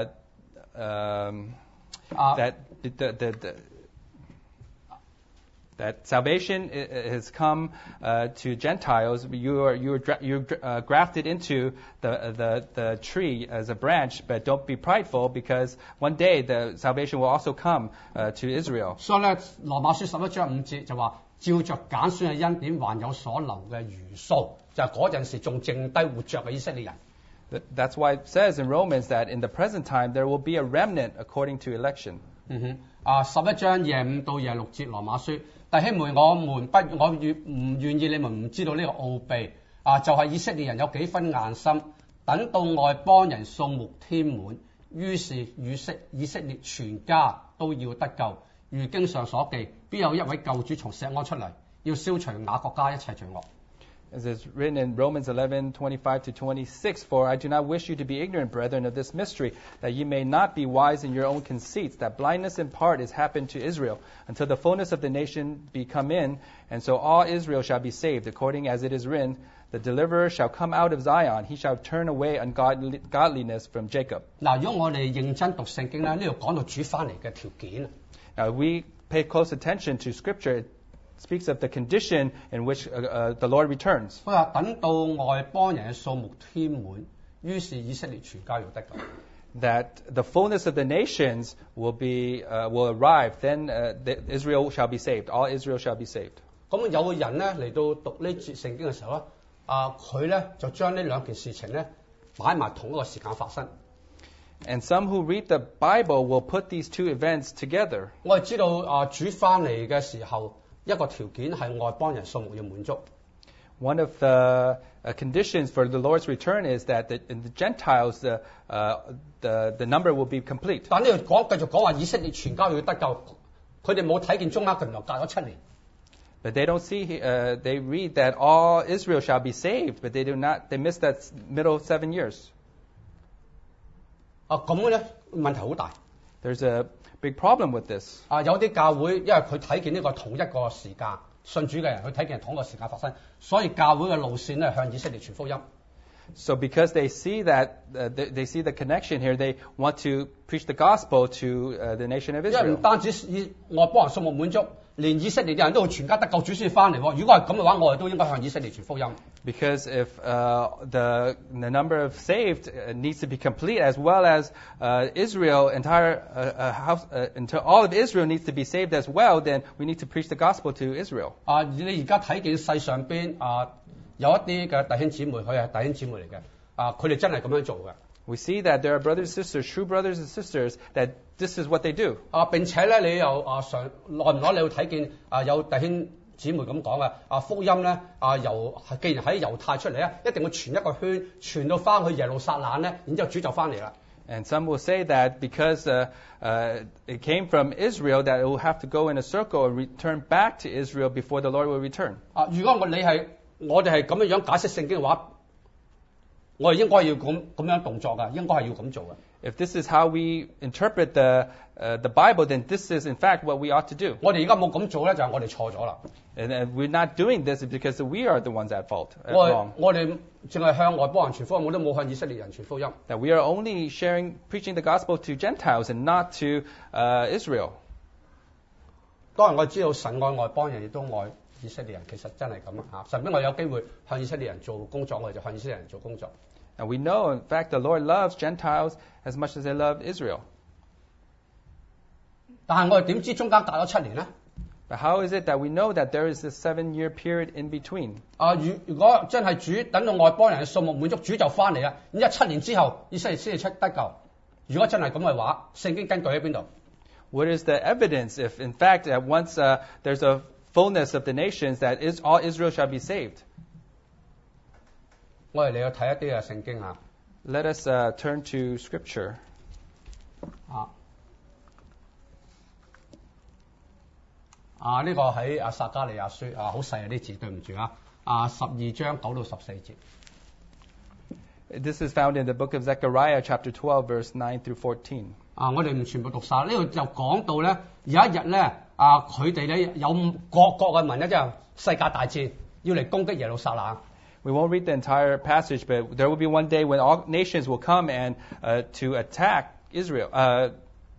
that That salvation has come to Gentiles. You're grafted into the tree as a branch, but don't be prideful, because one day the salvation will also come to Israel. 所以咧，羅馬書11章5節就話，照着揀選嘅恩典，還有所留嘅餘數，就係嗰陣時仲剩低活着嘅以色列人。 That's why it says in Romans that in the present time there will be a remnant according to election. 11章25到26節羅馬書，弟兄們，我唔願意你們唔知道呢個奧秘就係以色列人有幾分硬心，等到外邦人數目添滿，於是以色列全家都要得救。如經上所記，必有一位救主從錫安出嚟，要消除雅各家一切罪惡。 As is written in Romans 11:25 to 26, For I do not wish you to be ignorant, brethren, of this mystery, that ye may not be wise in your own conceits, that blindness in part is happened to Israel, until the fullness of the nation be come in, and so all Israel shall be saved, according as it is written, The deliverer shall come out of Zion, he shall turn away ungodliness from Jacob. 嗱，如果我哋認真讀聖經咧，呢度講到主翻嚟嘅條件。 Now, we pay close attention to Scripture. It speaks of the condition in which the Lord returns. 佢話等到外邦人嘅數目添滿，於是以色列全家要得救。 That the fullness of the nations will arrive, then Israel shall be saved. All Israel shall be saved. 咁有個人咧嚟到讀呢節聖經嘅時候咧，佢咧就將呢兩件事情咧擺埋同一個時間發生。 And some who read the Bible will put these two events together. 我哋知道主翻嚟嘅時候，一個條件係外邦人數目要滿足。 One of the conditions for the Lord's return is that in the Gentiles the number will be complete. 但呢度繼續講話以色列全家要得救，佢哋冇睇見中間原來隔咗7年。 But they don't see. They read that all Israel shall be saved, but they miss that middle 7 years. 咁咧問題好大。 There's a big problem with this. 有啲教會因為佢睇見呢個同一個時間，信主嘅人佢睇見同一個時間發生，所以教會嘅路線咧向以色列傳福音。 So because they see that they see the connection here, they want to preach the gospel to the nation of Israel. 因為唔單止外邦人數目滿足，連以色列嘅人都會全家得救，主先翻嚟。如果係咁嘅話，我哋都應該向以色列傳福音。 Because if the number of saved needs to be complete, as well as Israel, until all of Israel needs to be saved as well, then we need to preach the gospel to Israel. 你而家睇見世上邊有一啲嘅弟兄姊妹，佢係弟兄姊妹嚟嘅，佢哋真係咁樣做嘅。 We see that there are brothers and sisters, true brothers and sisters, that this is what they do. 並且咧，你又耐唔耐你會睇見有弟兄姊妹咁講嘅福音咧既然喺猶太出嚟咧，一定會傳一個圈，傳到翻去耶路撒冷咧，然之後主就翻嚟啦。 And some will say that because it came from Israel, that it will have to go in a circle and return back to Israel before the Lord will return. 如果我哋係咁樣解釋聖經嘅話，我哋應該要咁樣動作㗎，應該係要咁做嘅。 If this is how we interpret the Bible, then this is in fact what we ought to do. 我哋而家冇咁做咧，就係我哋錯咗啦。 And we're not doing this because we are the ones at fault. 我哋淨係向外邦人傳福音，我都冇向以色列人傳福音。 That we are only preaching the gospel to Gentiles and not to Israel. 當然我知道神愛外邦人，亦都愛以色列人，其實真係咁啊！神俾我有機會向以色列人做工作，我哋就向以色列人做工作。 And we know, in fact, the Lord loves Gentiles as much as they love Israel. 但係我哋點知中間隔咗7年呢？ But how is it that we know that there is a 7-year period in between? 如果真係主等到外邦人嘅數目滿足，主就翻嚟啦。然之後7年之後，以色列先至得救。如果真係咁嘅話，聖經根據喺邊度？ What is the evidence if, in fact, that once there's a fullness of the nations, that all Israel shall be saved? 我哋嚟去睇一啲嘅聖經啊。 Let us turn to Scripture. 呢個喺撒迦利亞書好細啲字，對唔住12章9到14節。 This is found in the book of Zechariah, chapter 12, verse 9 through 14. 我哋唔全部讀晒，呢度就講到咧，有一日咧，佢哋咧有各國嘅民咧，即係世界大戰，要嚟攻擊耶路撒冷。 We won't read the entire passage, but there will be one day when all nations will come and to attack Israel,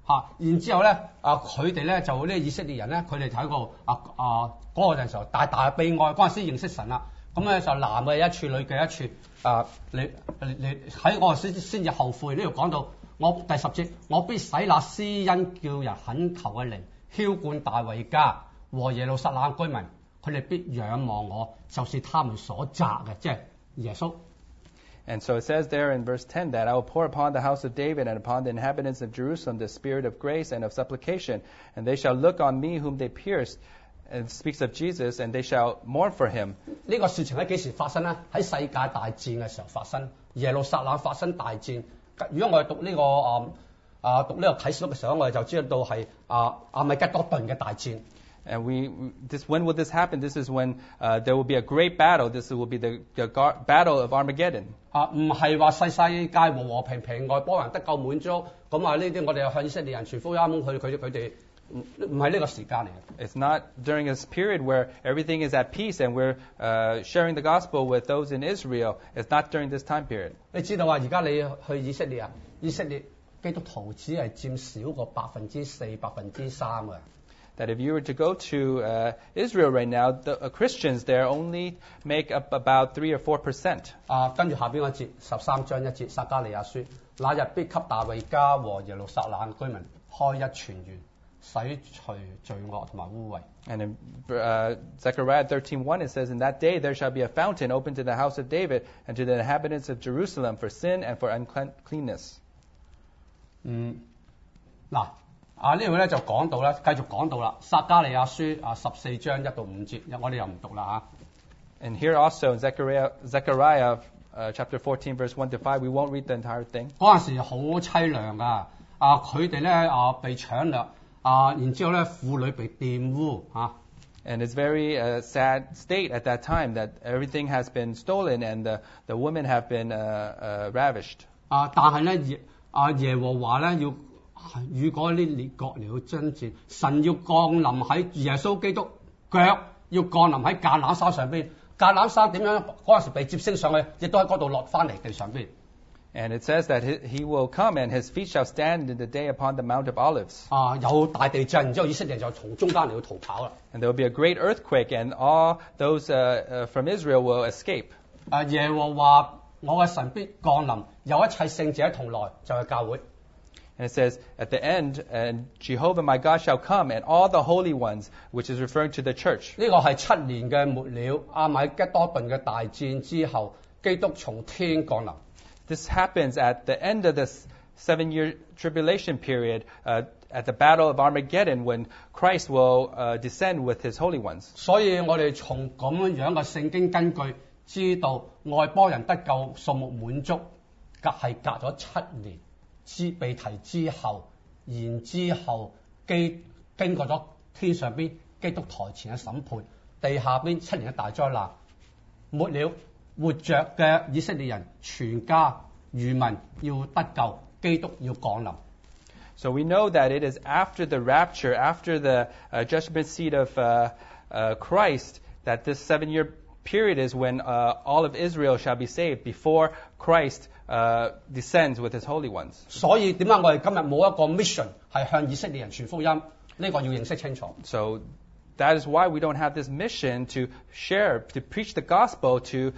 然之後咧佢哋咧就呢以色列人咧，佢哋喺個嗰個陣時候大大嘅悲哀，嗰陣時認識神啦。咁咧就男嘅一處，女嘅一處。你喺嗰陣時先至後悔。呢度講到我第10節，我必使那施恩叫人懇求嘅靈澆灌大衛家和耶路撒冷居民，佢哋必仰望我，就是他們所擇嘅，即係耶穌。 And so it says there in verse 10 that I will pour upon the house of David and upon the inhabitants of Jerusalem the spirit of grace and of supplication, and they shall look on me whom they pierced. And speaks of Jesus, and they shall mourn for him. 呢個事情喺幾時發生咧？喺世界大戰嘅時候發生，耶路撒冷發生大戰。如果我哋讀呢個啟示錄嘅時候，我哋就知道係亞米吉多頓嘅大戰。 And when will this happen? This is when there will be a great battle. This will be the battle of Armageddon. 唔係話世界和和平平，外邦人得救滿足。咁呢啲我哋向以色列人傳福音，佢哋唔係呢個時間嚟嘅。 It's not during this period where everything is at peace and we're sharing the gospel with those in Israel. It's not during this time period. 你知道而家你去以色列以色列基督徒只係佔少過4%、3%嘅。 That if you were to go to Israel right now, the Christians there only make up about 3 or 4%. 跟住下邊嗰節13章1節，撒迦利亞書，那日必給大衛家和耶路撒冷居民開一泉源，洗除罪惡同埋污穢。 And in Zechariah 13:1 it says, In that day there shall be a fountain open to the house of David and to the inhabitants of Jerusalem for sin and for uncleanness. 呢度咧就講到咧，繼續講到啦，撒迦利亞書14章1到5節，我哋又唔讀啦嚇。 And here also in Zechariah chapter 14 verse 1 to 5, we won't read the entire thing. 嗰陣時好凄涼噶，佢哋咧被搶掠，然之後咧婦女被玷污嚇。 And it's very sad state at that time that everything has been stolen and the women have been ravished. 但係咧耶和華咧要與嗰啲列國嚟到爭戰，神要降臨喺耶穌基督腳，要降臨喺橄欖山上邊。橄欖山點樣嗰陣時被接升上去，亦都喺嗰度落翻嚟地上邊。 And it says that he will come and his feet shall stand in the day upon the Mount of Olives. 有大地震，然之後以色列就從中間嚟到逃跑啦。 And there will be a great earthquake, and all those from Israel will escape. 耶和華我嘅神必降臨，有一切聖者同來，就係教會。 And it says, at the end, and Jehovah my God shall come, and all the holy ones, which is referring to the church. 呢個係7年嘅末了，亞米吉多頓嘅大戰之後，基督從天降臨。 This happens at the end of this 7-year tribulation period, at the battle of Armageddon, when Christ will descend with his holy ones. 所以我哋從咁樣嘅聖經根據，知道外邦人得救數目滿足，隔咗7年。被提之後，然之後經過咗天上邊基督台前嘅審判，地下邊7年嘅大災難，末了活着嘅以色列人全家餘民要得救，基督要降臨。 So we know that it is after the rapture, after the judgment seat of Christ, that this 7-year period is when all of Israel shall be saved before Christ descends with his holy ones. 所以點解我哋今日冇一個 mission 係向以色列人傳福音？呢個要認識清楚。 So that is why we don't have this mission to share, to preach the gospel to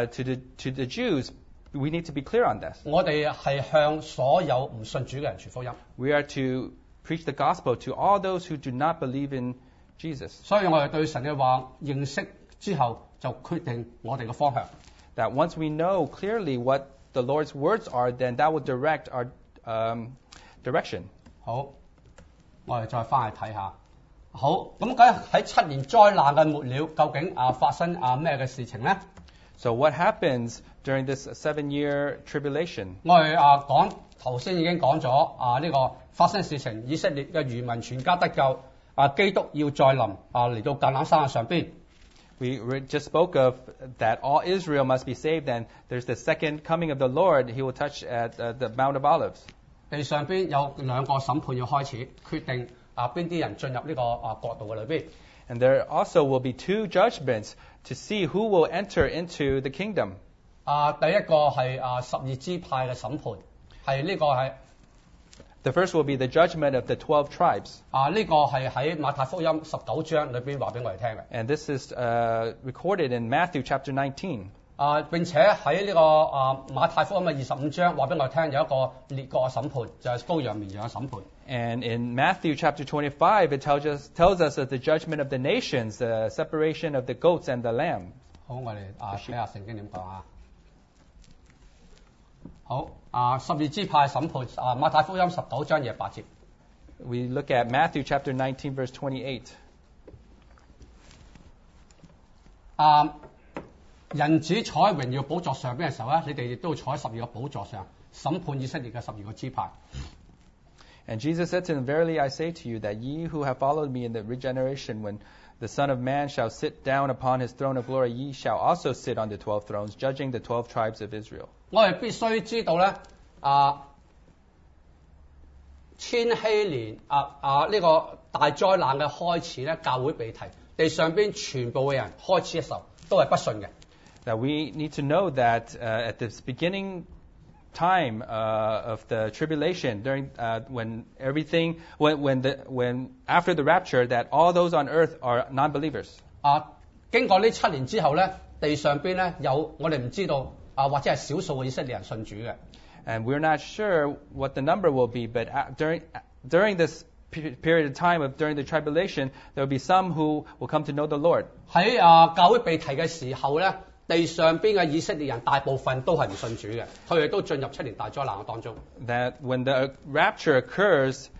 the Jews. We need to be clear on this. 我哋係向所有唔信主嘅人傳福音。 We are to preach the gospel to all those who do not believe in Jesus. 所以我哋對神嘅話認識之後，就決定我哋嘅方向。 That once we know clearly what the Lord's words are, then that will direct our direction. 好，我哋再翻去睇下。好，咁喺7年災難嘅末了，究竟發生咩嘅事情咧？ So what happens during this 7-year tribulation? 我哋頭先已經講咗呢個發生事情，以色列嘅餘民全家得救，基督要再臨嚟到橄欖山上邊。 We just spoke of that all Israel must be saved, and there's the second coming of the Lord. He will touch at the Mount of Olives. 地上邊有2個審判要開始，決定邊啲人進入呢個國度嘅裏邊。 And there also will be 2 judgments to see who will enter into the kingdom. 第一個係12支派嘅審判，係呢個係 The first will be the judgment of the 12 tribes. 呢個係喺馬太福音19章裏邊話俾我哋聽嘅。 And this is recorded in Matthew chapter 19. 並且喺呢個馬太福音嘅25章話俾我哋聽有一個列國嘅審判，就係羔羊綿羊嘅審判。 And in Matthew chapter 25, it tells us of the judgment of the nations, the separation of the goats and the lamb. 好，我哋睇下聖經點講啊。好，12支派審判馬太福音19章28節。 We look at Matthew chapter 19, verse 28. 人子坐喺榮耀寶座上邊嘅時候咧，你哋亦都會坐喺12個寶座上審判以色列嘅12個支派。 And Jesus said to them, Verily I say to you, that ye who have followed me in the regeneration, when the Son of Man shall sit down upon his throne of glory, ye shall also sit on the 12 thrones, judging the 12 tribes of Israel. 我哋必須知道咧，千禧年呢個大災難嘅開始咧，教會被提，地上邊全部嘅人開始嘅時候都係不信嘅。 That we need to know that at this beginning time of the tribulation, during when after the rapture, that all those on earth are non-believers. 經過呢7年之後咧，地上邊咧有我哋唔知道或者係少數嘅以色列人信主嘅。 And we're not sure what the number will be, but during this period of time during the tribulation, there will be some who will come to know the Lord. 喺教會被提嘅時候咧，地上邊嘅以色列人大部分都係唔信主嘅，佢哋都進入7年大災難嘅當中。 That when the rapture occurs,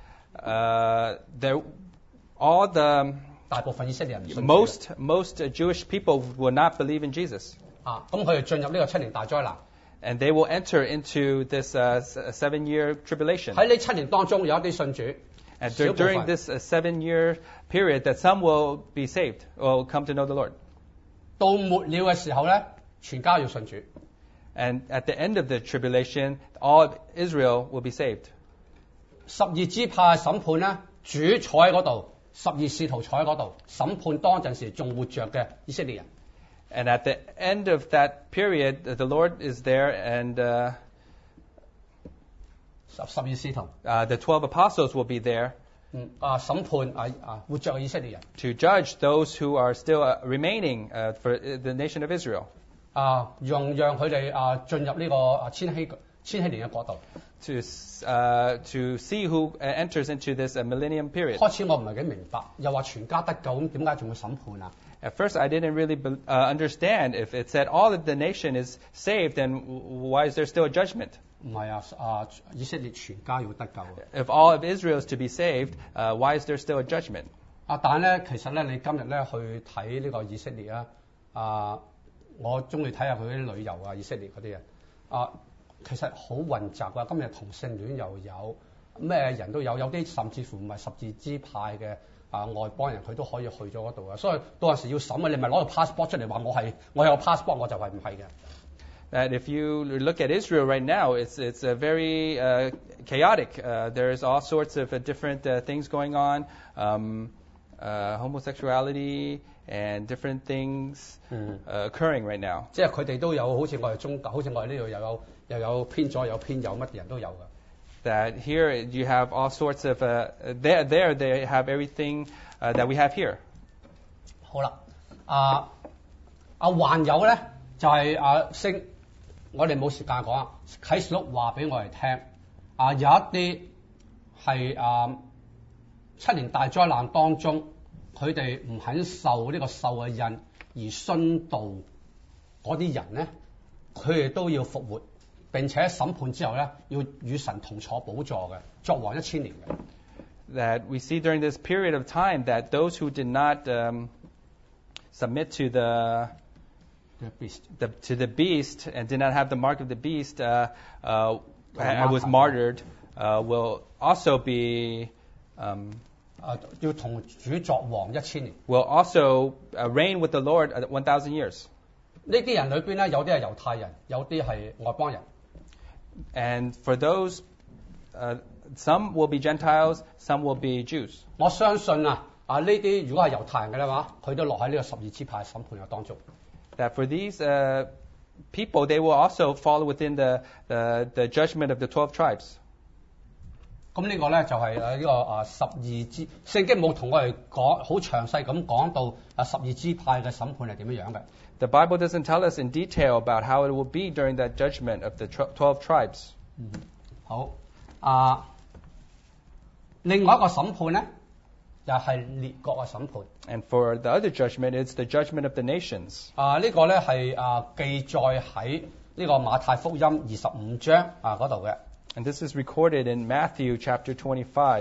all the 大部分以色列人唔信主。 most Jewish people will not believe in Jesus. 咁佢哋進入呢個7年大災難。 And they will enter into this 7-year tribulation. 喺呢7年當中，有一啲信主。 And during this 7-year period, that some will be saved, will come to know the Lord. 到末了嘅時候咧，全家要信主。 And at the end of the tribulation, all of Israel will be saved. 12支派審判咧，主坐喺嗰度，12使徒坐喺嗰度，審判當陣時仲活着嘅以色列人。 And at the end of that period, the Lord is there, and 12使徒。 the 12 apostles will be there 審判活着嘅以色列人。 to judge those who are still remaining for the nation of Israel. 讓佢哋進入呢個千禧年嘅國度。 To see who enters into this millennium period. 開始我唔係幾明白，又話全家得救，咁點解仲會審判啊？ At first, I didn't really understand if it said all of the nation is saved, then why is there still a judgment? 唔係以色列全家要得救。 If all of Israel is to be saved, why is there still a judgment? 但係咧，其實咧，你今日咧去睇呢個以色列我中意睇下佢啲旅遊以色列嗰啲其實好混雜㗎。今日同性戀又有，咩人都有，有啲甚至乎唔係12支派嘅外邦人，佢都可以去咗嗰度啊。所以到陣時要審你咪攞個 passport 出嚟話我有個 passport， 我就係唔係嘅。 That if you look at Israel right now, it's very chaotic. There's all sorts of different things going on, homosexuality and different things occurring right now. 即係佢哋都有好似我哋宗教，好似我哋呢度又有偏左有偏右，乜人都有㗎。 That here you have all sorts of there they have everything that we have here. 好啦，還有咧就係我哋冇時間講啊。啟示錄話俾我哋聽有一啲係7年大災難當中，佢哋唔肯受呢個獸嘅印而殉道嗰啲人咧，佢哋都要復活。並且審判之後咧，要與神同坐寶座嘅，作王1000年嘅。 That we see during this period of time that those who did not submit to the beast and did not have the mark of the beast was martyred will also be 要同主作王1000年。 will also reign with the Lord 1,000 years. 呢啲人裏邊咧，有啲係猶太人，有啲係外邦人。 And for those, some will be Gentiles, some will be Jews. 我相信呢啲如果係猶太人嘅咧話，佢都落喺呢個12支派審判嘅當中。 That for these people, they will also fall within the judgment of the 12 tribes. 咁呢個咧就係呢個12支，聖經冇同我哋講好詳細咁講到12支派嘅審判係點樣樣嘅。 The Bible doesn't tell us in detail about how it will be during that judgment of the 12 tribes. 好另外一個審判咧，又係列國嘅審判。 And for the other judgment, it's the judgment of the nations. 呢個咧係記載喺呢個馬太福音25章嗰度嘅。 And this is recorded in Matthew chapter 25.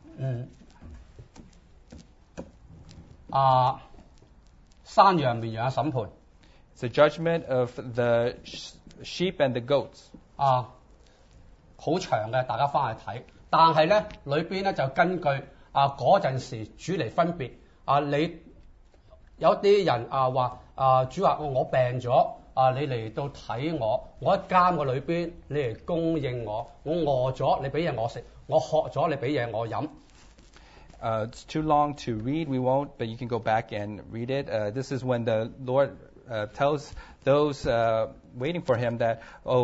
山羊綿羊嘅審判。 It's the judgment of the sheep and the goats. 好長嘅，大家翻去睇。但係咧，裏邊咧就根據嗰陣時主嚟分別。你有啲人話主話我病咗，你嚟到睇我，我喺監個裏邊，你嚟供應我。我餓咗，你俾嘢我食；我渴咗，你俾嘢我飲。 It's too long to read. We won't, but you can go back and read it. This is when the Lord tells those waiting for Him that,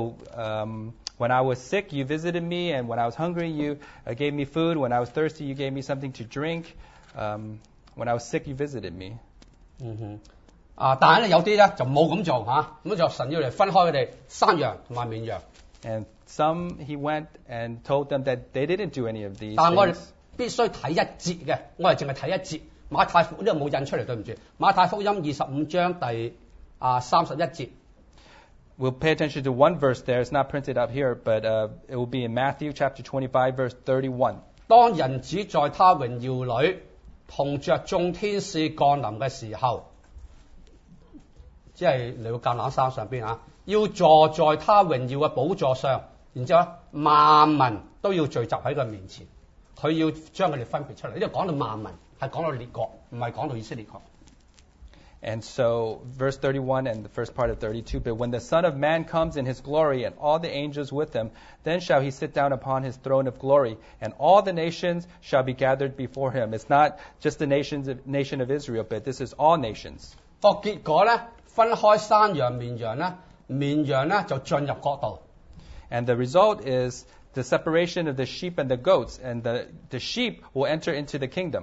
when I was sick, you visited me, and when I was hungry, you gave me food. When I was thirsty, you gave me something to drink. When I was sick, you visited me. 但係咧有啲咧就冇咁做咁就神要嚟分開佢哋山羊同埋綿羊。 And some He went and told them that they didn't do any of these 但係我哋 things. 必須睇一節嘅，我哋淨係睇一節。馬太福呢個冇印出嚟，對唔住。馬太福音25章第31節。 We'll pay attention to one verse there. It's not printed up here, but it will be in Matthew chapter 25, verse 31. 當人子在他榮耀裏同着眾天使降臨嘅時候，即係嚟到橄欖山上邊要坐在他榮耀嘅寶座上，然之後萬民都要聚集喺佢面前，佢要將佢哋分別出嚟。呢度講到萬民係講到列國，唔係講到以色列國。 And so, verse 31 and the first part of 32, but when the Son of Man comes in His glory and all the angels with Him, then shall He sit down upon His throne of glory, and all the nations shall be gathered before Him. It's not just the nation of Israel, but this is all nations. 個結果咧，分開山羊綿羊咧，綿羊咧就進入國度。 And the result is the separation of the sheep and the goats, and the sheep will enter into the kingdom.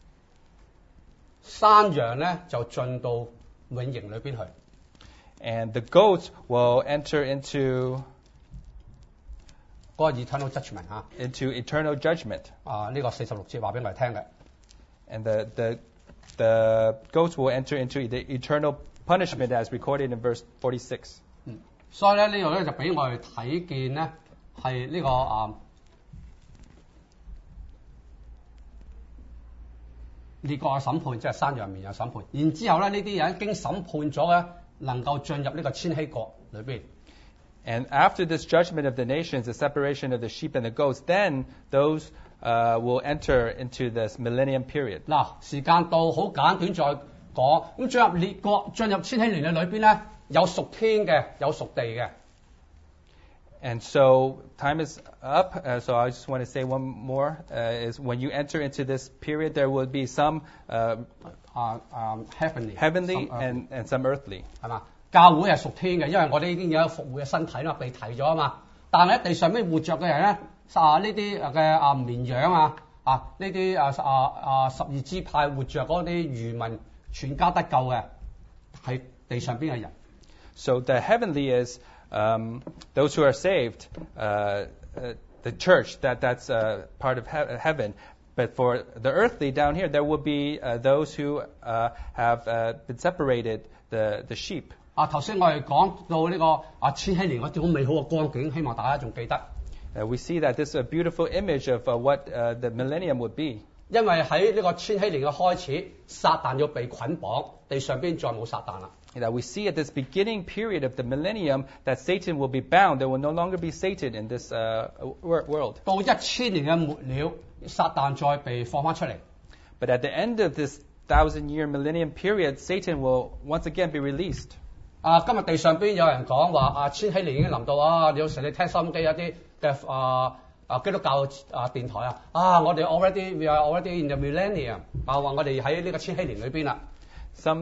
山羊咧就進到永刑裏邊去。 And the goats will enter into 嗰個 eternal judgment into eternal judgment. 呢個46節話俾我哋聽嘅。 And the goats will enter into the eternal punishment as recorded in verse 46. 所以咧呢度咧就俾我哋睇見咧係呢個列國嘅審判，即係山羊綿羊審判。然之後咧，呢啲人經審判咗咧，能夠進入呢個千禧國裏邊。 And after this judgment of the nations, the separation of the sheep and the goats, then those will enter into this millennium period. 嗱，時間到，好簡短再講。咁進入列國、進入千禧年嘅裏邊咧，有屬天嘅，有屬地嘅。 And so time is up. So I just want to say one more: is when you enter into this period, there will be some heavenly and some earthly. 係嘛？教會係屬天嘅，因為我哋已經有復活嘅身體啦，被提咗嘛。但係喺地上邊活着嘅人咧，呢啲嘅綿羊呢啲12支派活着嗰啲餘民，全家得救嘅，係地上邊嘅人。 So the heavenly is those who are saved, the church, that's part of heaven. But for the earthly down here, there will be those who have been separated, the sheep. 頭先我哋講到呢個千禧年嗰啲好美好嘅光景，希望大家仲記得。 We see that this is a beautiful image of what the millennium would be. 因為喺呢個千禧年嘅開始，撒旦要被捆綁，地上邊再冇撒旦啦。 That we see at this beginning period of the millennium that Satan will be bound. There will no longer be Satan in this world. 到1000年嘅末了，撒旦再被放翻出嚟。 But at the end of this 1000-year millennium period, Satan will once again be released. 今日地上邊有人講話千禧年已經臨到有時你聽收音機有啲嘅基督教電台我哋we are already in the millennium 話我哋喺呢個千禧年裏邊啦。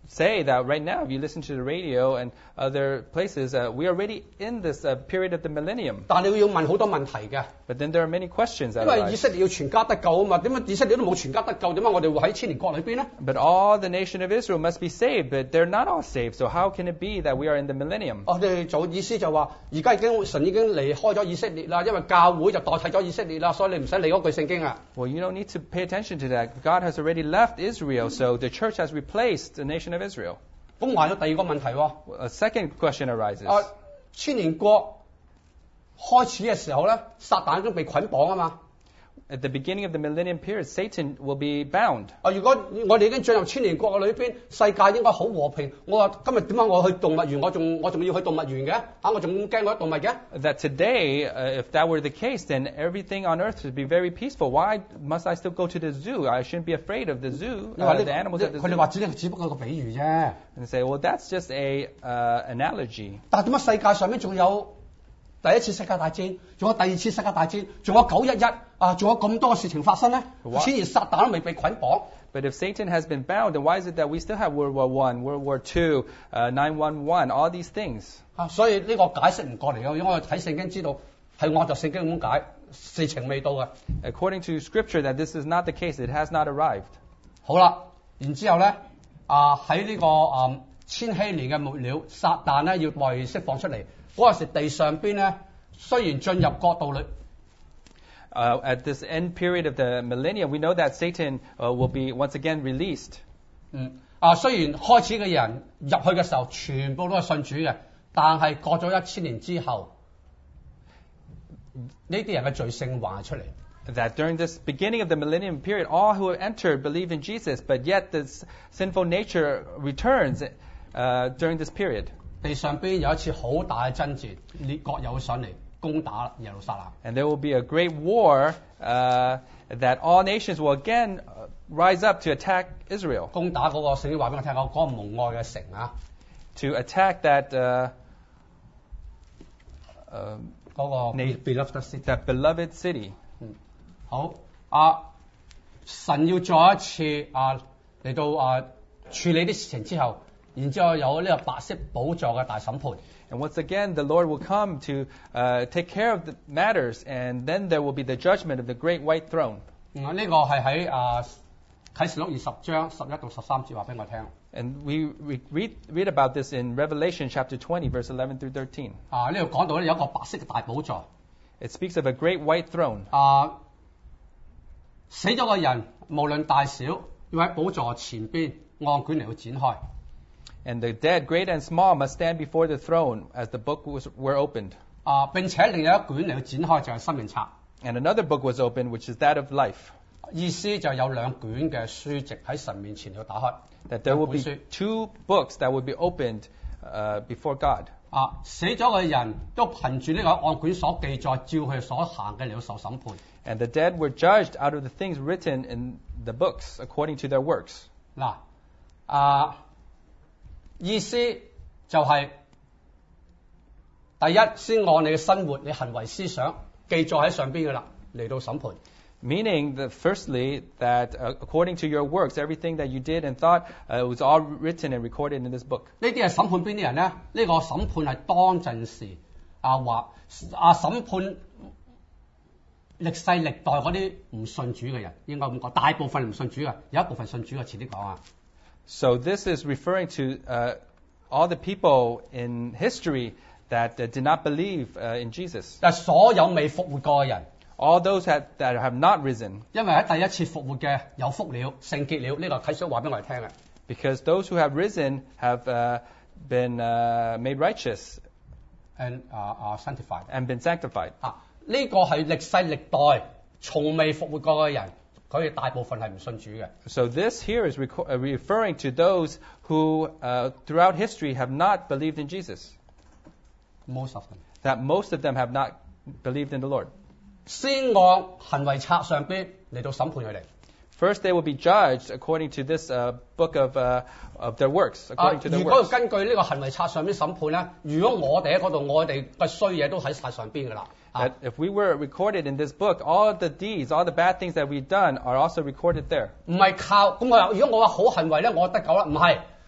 say that right now, if you listen to the radio and other places, we are already in this period of the millennium. 但你要問好多問題嘅， But then there are many questions that 因為以 arise. 色列要全家得救啊嘛，點解以色列都冇全家得救？點解我哋會喺千年國裏邊呢？ But all the nation of Israel must be saved, but they're not all saved. So how can it be that we are in the millennium? 我哋做意思就話，而家神已經離開咗以色列啦，因為教會就代替咗以色列啦，所以你唔使理嗰句聖經啊。 Well, you don't need to pay attention to that. God has already left Israel, so the church has replaced the nation of Israel. 咁還有第二個問題喎。 A second question arises. 千年國開始嘅時候咧，撒旦已經被捆綁啊嘛。 At the beginning of the millennium period, Satan will be bound. 如果我哋已經進入千年國嘅裏邊，世界應該好和平。我話今日點解我去動物園，我仲要去動物園嘅？我仲咁驚嗰啲動物嘅？ That today, if that were the case, then everything on earth would be very peaceful. Why must I still go to the zoo? I shouldn't be afraid of the zoo, 你話 the animals at the 佢哋話 zoo. 只不過係個比喻啫。 And say, well, that's just a analogy. 但係點解世界上面仲有第一次世界大戰，仲有第二次世界大戰，仲有911仲有咁多嘅事情發生咧？此前撒旦都未被捆綁。 But if Satan has been bound, then why is it that we still have World War I, World War II, 9/11, all these things? 所以呢個解釋唔過嚟嘅，因為我哋睇聖經知道係按照聖經咁解，事情未到嘅。 According to Scripture, that this is not the case. It has not arrived. 好啦，然之後咧喺呢個千禧年嘅末了，撒旦咧要被釋放出嚟。嗰陣時地上邊咧，雖然進入國度裏。 At this end period of the millennium, we know that Satan will be once again released. 雖然開始嘅人入去嘅時候，全部都係信主嘅，但係過咗1000年之後，呢啲人嘅罪性還出嚟。 That during this beginning of the millennium period, all who have entered believe in Jesus, but yet this sinful nature returns during this period. 地上邊有一次好大嘅爭戰，列國又會上嚟攻打耶路撒冷。 And there will be a great war that all nations will again rise up to attack Israel. 攻打嗰個聖經話俾我聽，嗰個蒙愛嘅城啊， To attack that 嗰個 beloved city. That beloved city. 好神要再一次嚟到處理啲事情之後，然之後有呢個白色寶座嘅大審判。 And once again, the Lord will come to take care of the matters, and then there will be the judgment of the great white throne. 呢個係喺啟示錄20章11到13節話俾我聽。 And we read about this in Revelation chapter 20, verse 11 through 13. 呢度講到咧有一個白色嘅大寶座。 It speaks of a great white throne. 死咗嘅人無論大小，要喺寶座前邊按卷嚟到展開。 And the dead, great and small, must stand before the throne as the book were opened. 並且另有一卷嚟到展開就係生命冊。 And another book was opened, which is that of life. 意思就有2卷嘅書籍喺神面前要打開。 That there will be 2 books that will be opened before God. 死咗嘅人都憑住呢個按卷所記載，照佢所行嘅嚟到受審判。 And the dead were judged out of the things written in the books according to their works. 意思就係、第一先按你嘅生活、你行為思想記載喺上邊嘅啦，嚟到審判。 Meaning that firstly, that according to your works, everything that you did and thought, it was all written and recorded in this book. 呢啲係審判邊啲人咧？呢、個審判係當陣時審判歷世歷代嗰啲唔信主嘅人，應該咁講。大部分唔信主嘅，有一部分信主嘅，遲啲講啊。 So this is referring to all the people in history that did not believe in Jesus. 但係所有未復活過嘅人。 All those that have not risen. 因為喺第一次復活嘅有福了、聖潔了，呢、個啟示錄話俾我哋聽嘅。 Because those who have risen have been made righteous and sanctified. And been sanctified. 呢個係歷世歷代從未復活過嘅人，佢哋大部分係唔信主嘅。 So this here is referring to those who throughout history have not believed in Jesus. Most of them. That most of them have not believed in the Lord. 先按行為冊上邊嚟到審判佢哋。 First, they will be judged according to this book of their works. According to their 如果 works. 根據呢個行為冊上邊審判咧，如果我哋喺嗰度，我哋嘅衰嘢都喺曬上邊㗎啦。 That if we were recorded in this book, all the deeds, all the bad things that we've done are also recorded there. 唔係靠咁我話，如果我話好行為咧，我得救啦，唔係。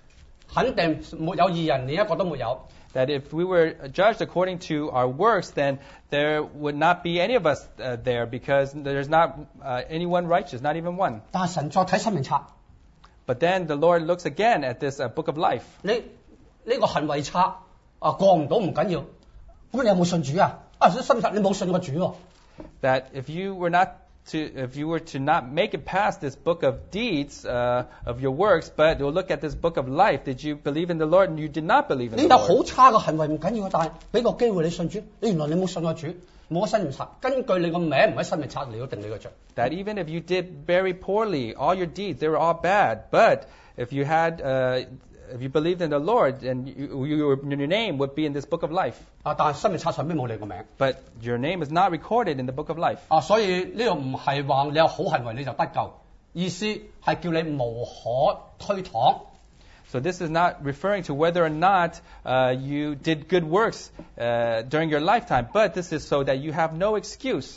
肯定沒有義人，連一個都沒有。 That if we were judged according to our works, then there would not be any of us there because there's not anyone righteous, not even one. 但係神再睇生命冊， But then the Lord looks again at this book of life. 你呢個行為冊過唔到唔緊要，咁你有冇信主啊？生命冊你冇信過主喎。 That if you were to not make it past this book of deeds of your works, but you'll look at this book of life, did you believe in the Lord and you did not believe in 你 the 有好 Lord? 差嘅行為唔緊要，但係俾個機會你信主，原來你冇信過主，冇咗生命冊，根據你個名唔喺生命冊嚟到定你個罪。 That even if you did very poorly, all your deeds, they were all bad, but if you believed in the Lord, and your name would be in this book of life. 但係生命冊上邊冇你個名。 But your name is not recorded in the book of life. 所以呢個唔係話你有好行為你就得救，意思係叫你無可推搪。 So this is not referring to whether or not you did good works during your lifetime, but this is so that you have no excuse.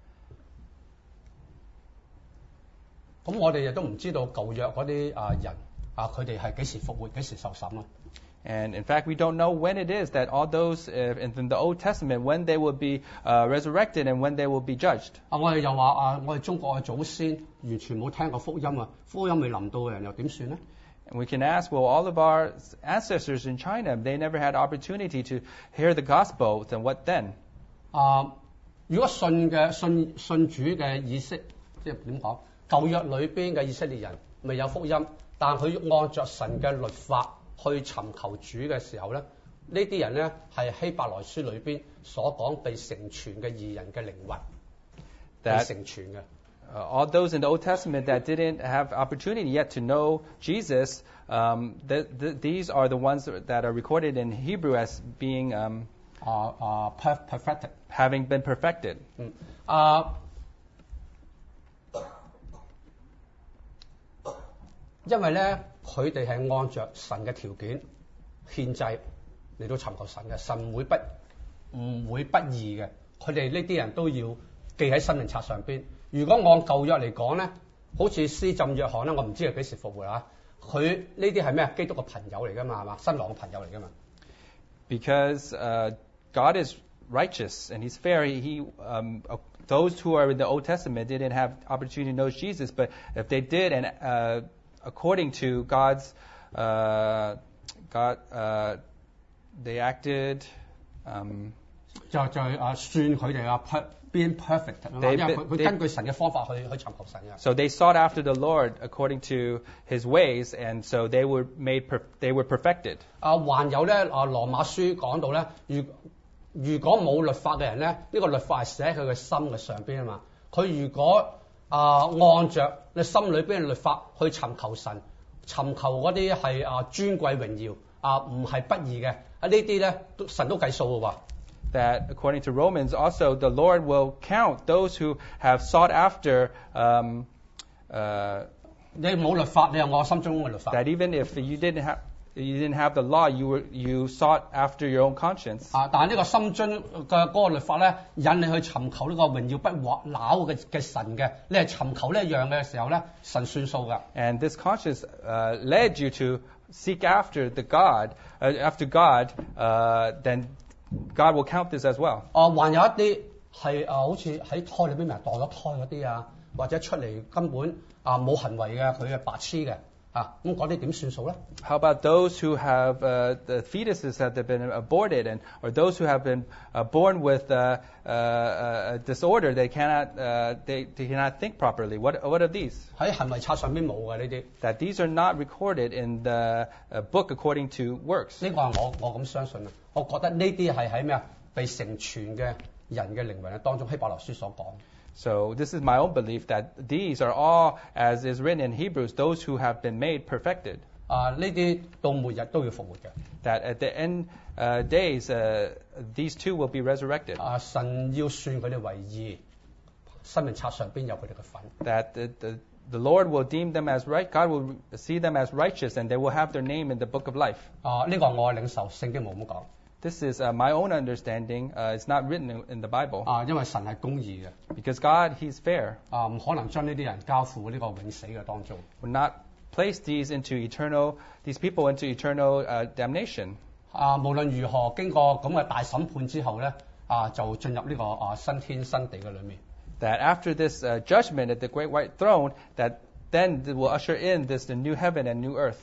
咁我哋亦都唔知道舊約嗰啲人佢哋係幾時復活、幾時受審啦。 And in fact, we don't know when it is that all those in the Old Testament, when they will be resurrected and when they will be judged. 我哋又話我哋中國嘅祖先完全冇聽過福音啊，福音未臨到嘅人又點算呢？ And we can ask, well, all of our ancestors in China, they never had opportunity to hear the gospel, then what then? 如果信主嘅以色，即係點講？舊約裏邊嘅以色列人未有福音，但佢按着神嘅律法去尋求主嘅時候咧，呢啲人咧係希伯來書裏邊所講被成全嘅義人嘅靈魂，被成全嘅。 All those in the Old Testament that didn't have opportunity yet to know Jesus, these are the ones that are recorded in Hebrew as being perfected, having been perfected. 因為咧佢哋係按着神嘅條件獻祭嚟到尋求神嘅，神唔會不義嘅，佢哋呢啲人都要記喺生命冊上邊。如果按舊約嚟講咧，好似施浸約翰咧，我唔知佢幾時復活啊？佢呢啲係咩？基督嘅朋友嚟㗎嘛，係嘛？新郎嘅朋友嚟㗎嘛。 Because God is righteous and He's fair. Those who are in the Old Testament didn't have opportunity to know Jesus, but if they did, and according to they acted. 就算佢哋being perfect 啊嘛，因為佢根據神嘅方法去尋求神嘅。 So they sought after the Lord according to His ways, and so they were perfected. 還有咧羅馬書講到咧，如果冇律法嘅人咧，呢個律法係寫喺佢嘅心嘅上邊啊嘛。佢如果按着你心裏邊嘅律法去尋求神，尋求嗰啲係尊貴榮耀唔係不義嘅呢啲咧，神都計數嘅喎。 That according to Romans, also the Lord will count those who have sought after. 你冇律法，你有我心中嘅律法。 That even if you didn't have the law, you sought after your own conscience. 但係呢個心中嘅嗰個律法咧，引你去尋求呢個榮耀不朽嘅神嘅，你係尋求呢一樣嘅時候咧，神算數㗎。 And this conscience led you to seek after God, then God will count this as well. 還有一啲係好似喺胎裏邊咪墮咗胎嗰啲或者出嚟根本冇行為嘅，佢係白痴嘅咁嗰啲點算數咧 How about those who have the fetuses that have been aborted, or those who have been born with a disorder? They cannot think properly. What are these? 喺行為冊上邊冇嘅呢啲。 That these are not recorded in the book according to works. 呢個係我咁相信啊！我覺得呢啲係喺咩啊？被成全嘅人嘅靈魂當中，希伯來書所講。 So this is my own belief that these are all, as is written in Hebrews, those who have been made perfected. 呢啲到末日都要復活嘅。 That at the end days, these two will be resurrected. 神要算佢哋為義，生命冊上邊有佢哋嘅份。 That the Lord will deem them as right. God will see them as righteous, and they will have their name in the book of life. 呢個我嘅領受，聖經冇咁講。 This is my own understanding. It's not written in the Bible. 因為神係公義嘅。 Because God, He's fair. 唔可能將呢啲人交付呢個永死嘅當中。 Will not place these people into eternal damnation. 無論如何，經過咁嘅大審判之後咧，就進入呢個新天新地嘅裏面。 That after this judgment at the great white throne, that then will usher in the new heaven and new earth.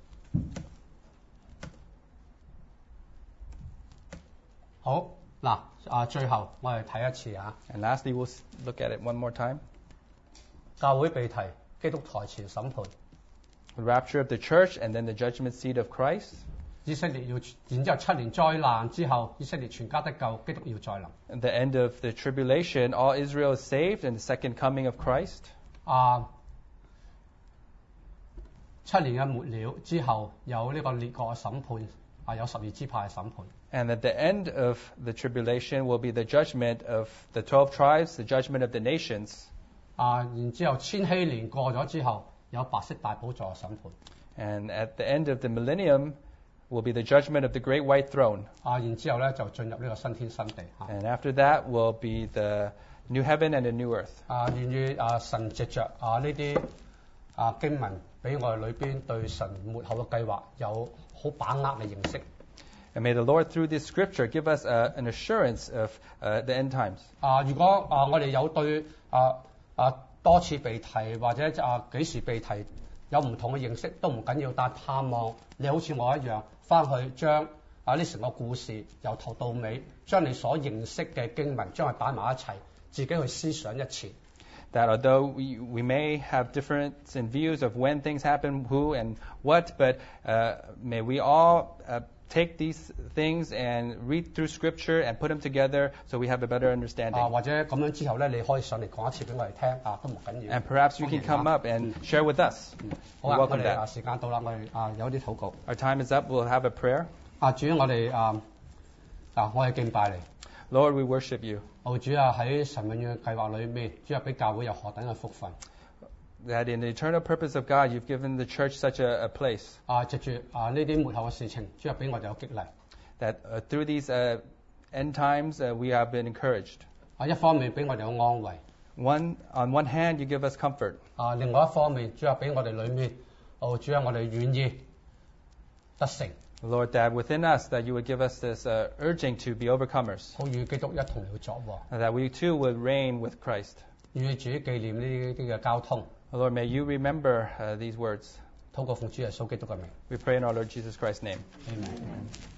好嗱，最後我哋睇一次啊。 And lastly, we'll look at it one more time. 教會被提，基督台前審判。 The rapture of the church and then the judgment seat of Christ. 以色列要，然之後7年災難之後，以色列全家得救，基督要再臨。 At the end of the tribulation, all Israel is saved, and the second coming of Christ. 7年嘅末了之後，有呢個列國嘅審判，有12支派嘅審判。 And at the end of the tribulation will be the judgment of the 12 tribes, the judgment of the nations. 然之後千禧年過咗之後，有白色大寶座嘅審判。 And at the end of the millennium will be the judgment of the great white throne. 然之後咧就進入呢個新天新地。 And after that will be the new heaven and the new earth. 願意神藉着呢啲經文，俾我哋裏邊對神末後嘅計劃有好把握嘅認識。 And may the Lord, through this scripture, give us an assurance of the end times. 如果我哋有對多次被提或者幾時被提有唔同嘅認識都唔緊要，但盼望你好似我一樣，翻去將呢成個故事由頭到尾，將你所認識嘅經文將佢擺埋一齊，自己去思想一次。 That although we may have difference in views of when things happen, who and what, but may we all take these things and read through Scripture and put them together so we have a better understanding. 或者咁樣之後咧，你可以上嚟講一次俾我哋聽，都唔緊要。 And perhaps you can come up and share with us. 好啊，我哋時間到啦，我哋有啲禱告。 Our time is up. We'll have a prayer. 主，我哋我哋敬拜你。 Lord, we worship you. 主啊，喺神永遠嘅計劃裏面，主啊，俾教會有何等嘅福分。 That in the eternal purpose of God, you've given the church such a place. 藉住呢啲末後嘅事情，主啊，俾我哋有激勵。 That through these end times, we have been encouraged. 一方面俾我哋有安慰。 On one hand, you give us comfort. 另外一方面，主啊，俾我哋裏面，主啊，我哋願意得勝。 Lord, that within us, that you would give us this urging to be overcomers. 好與基督一同嚟作王。 That we too would reign with Christ. 與主紀念呢啲嘅交通。 Lord, may you remember these words. 禱告奉主耶穌基督嘅名。 We pray in our Lord Jesus Christ's name. Amen.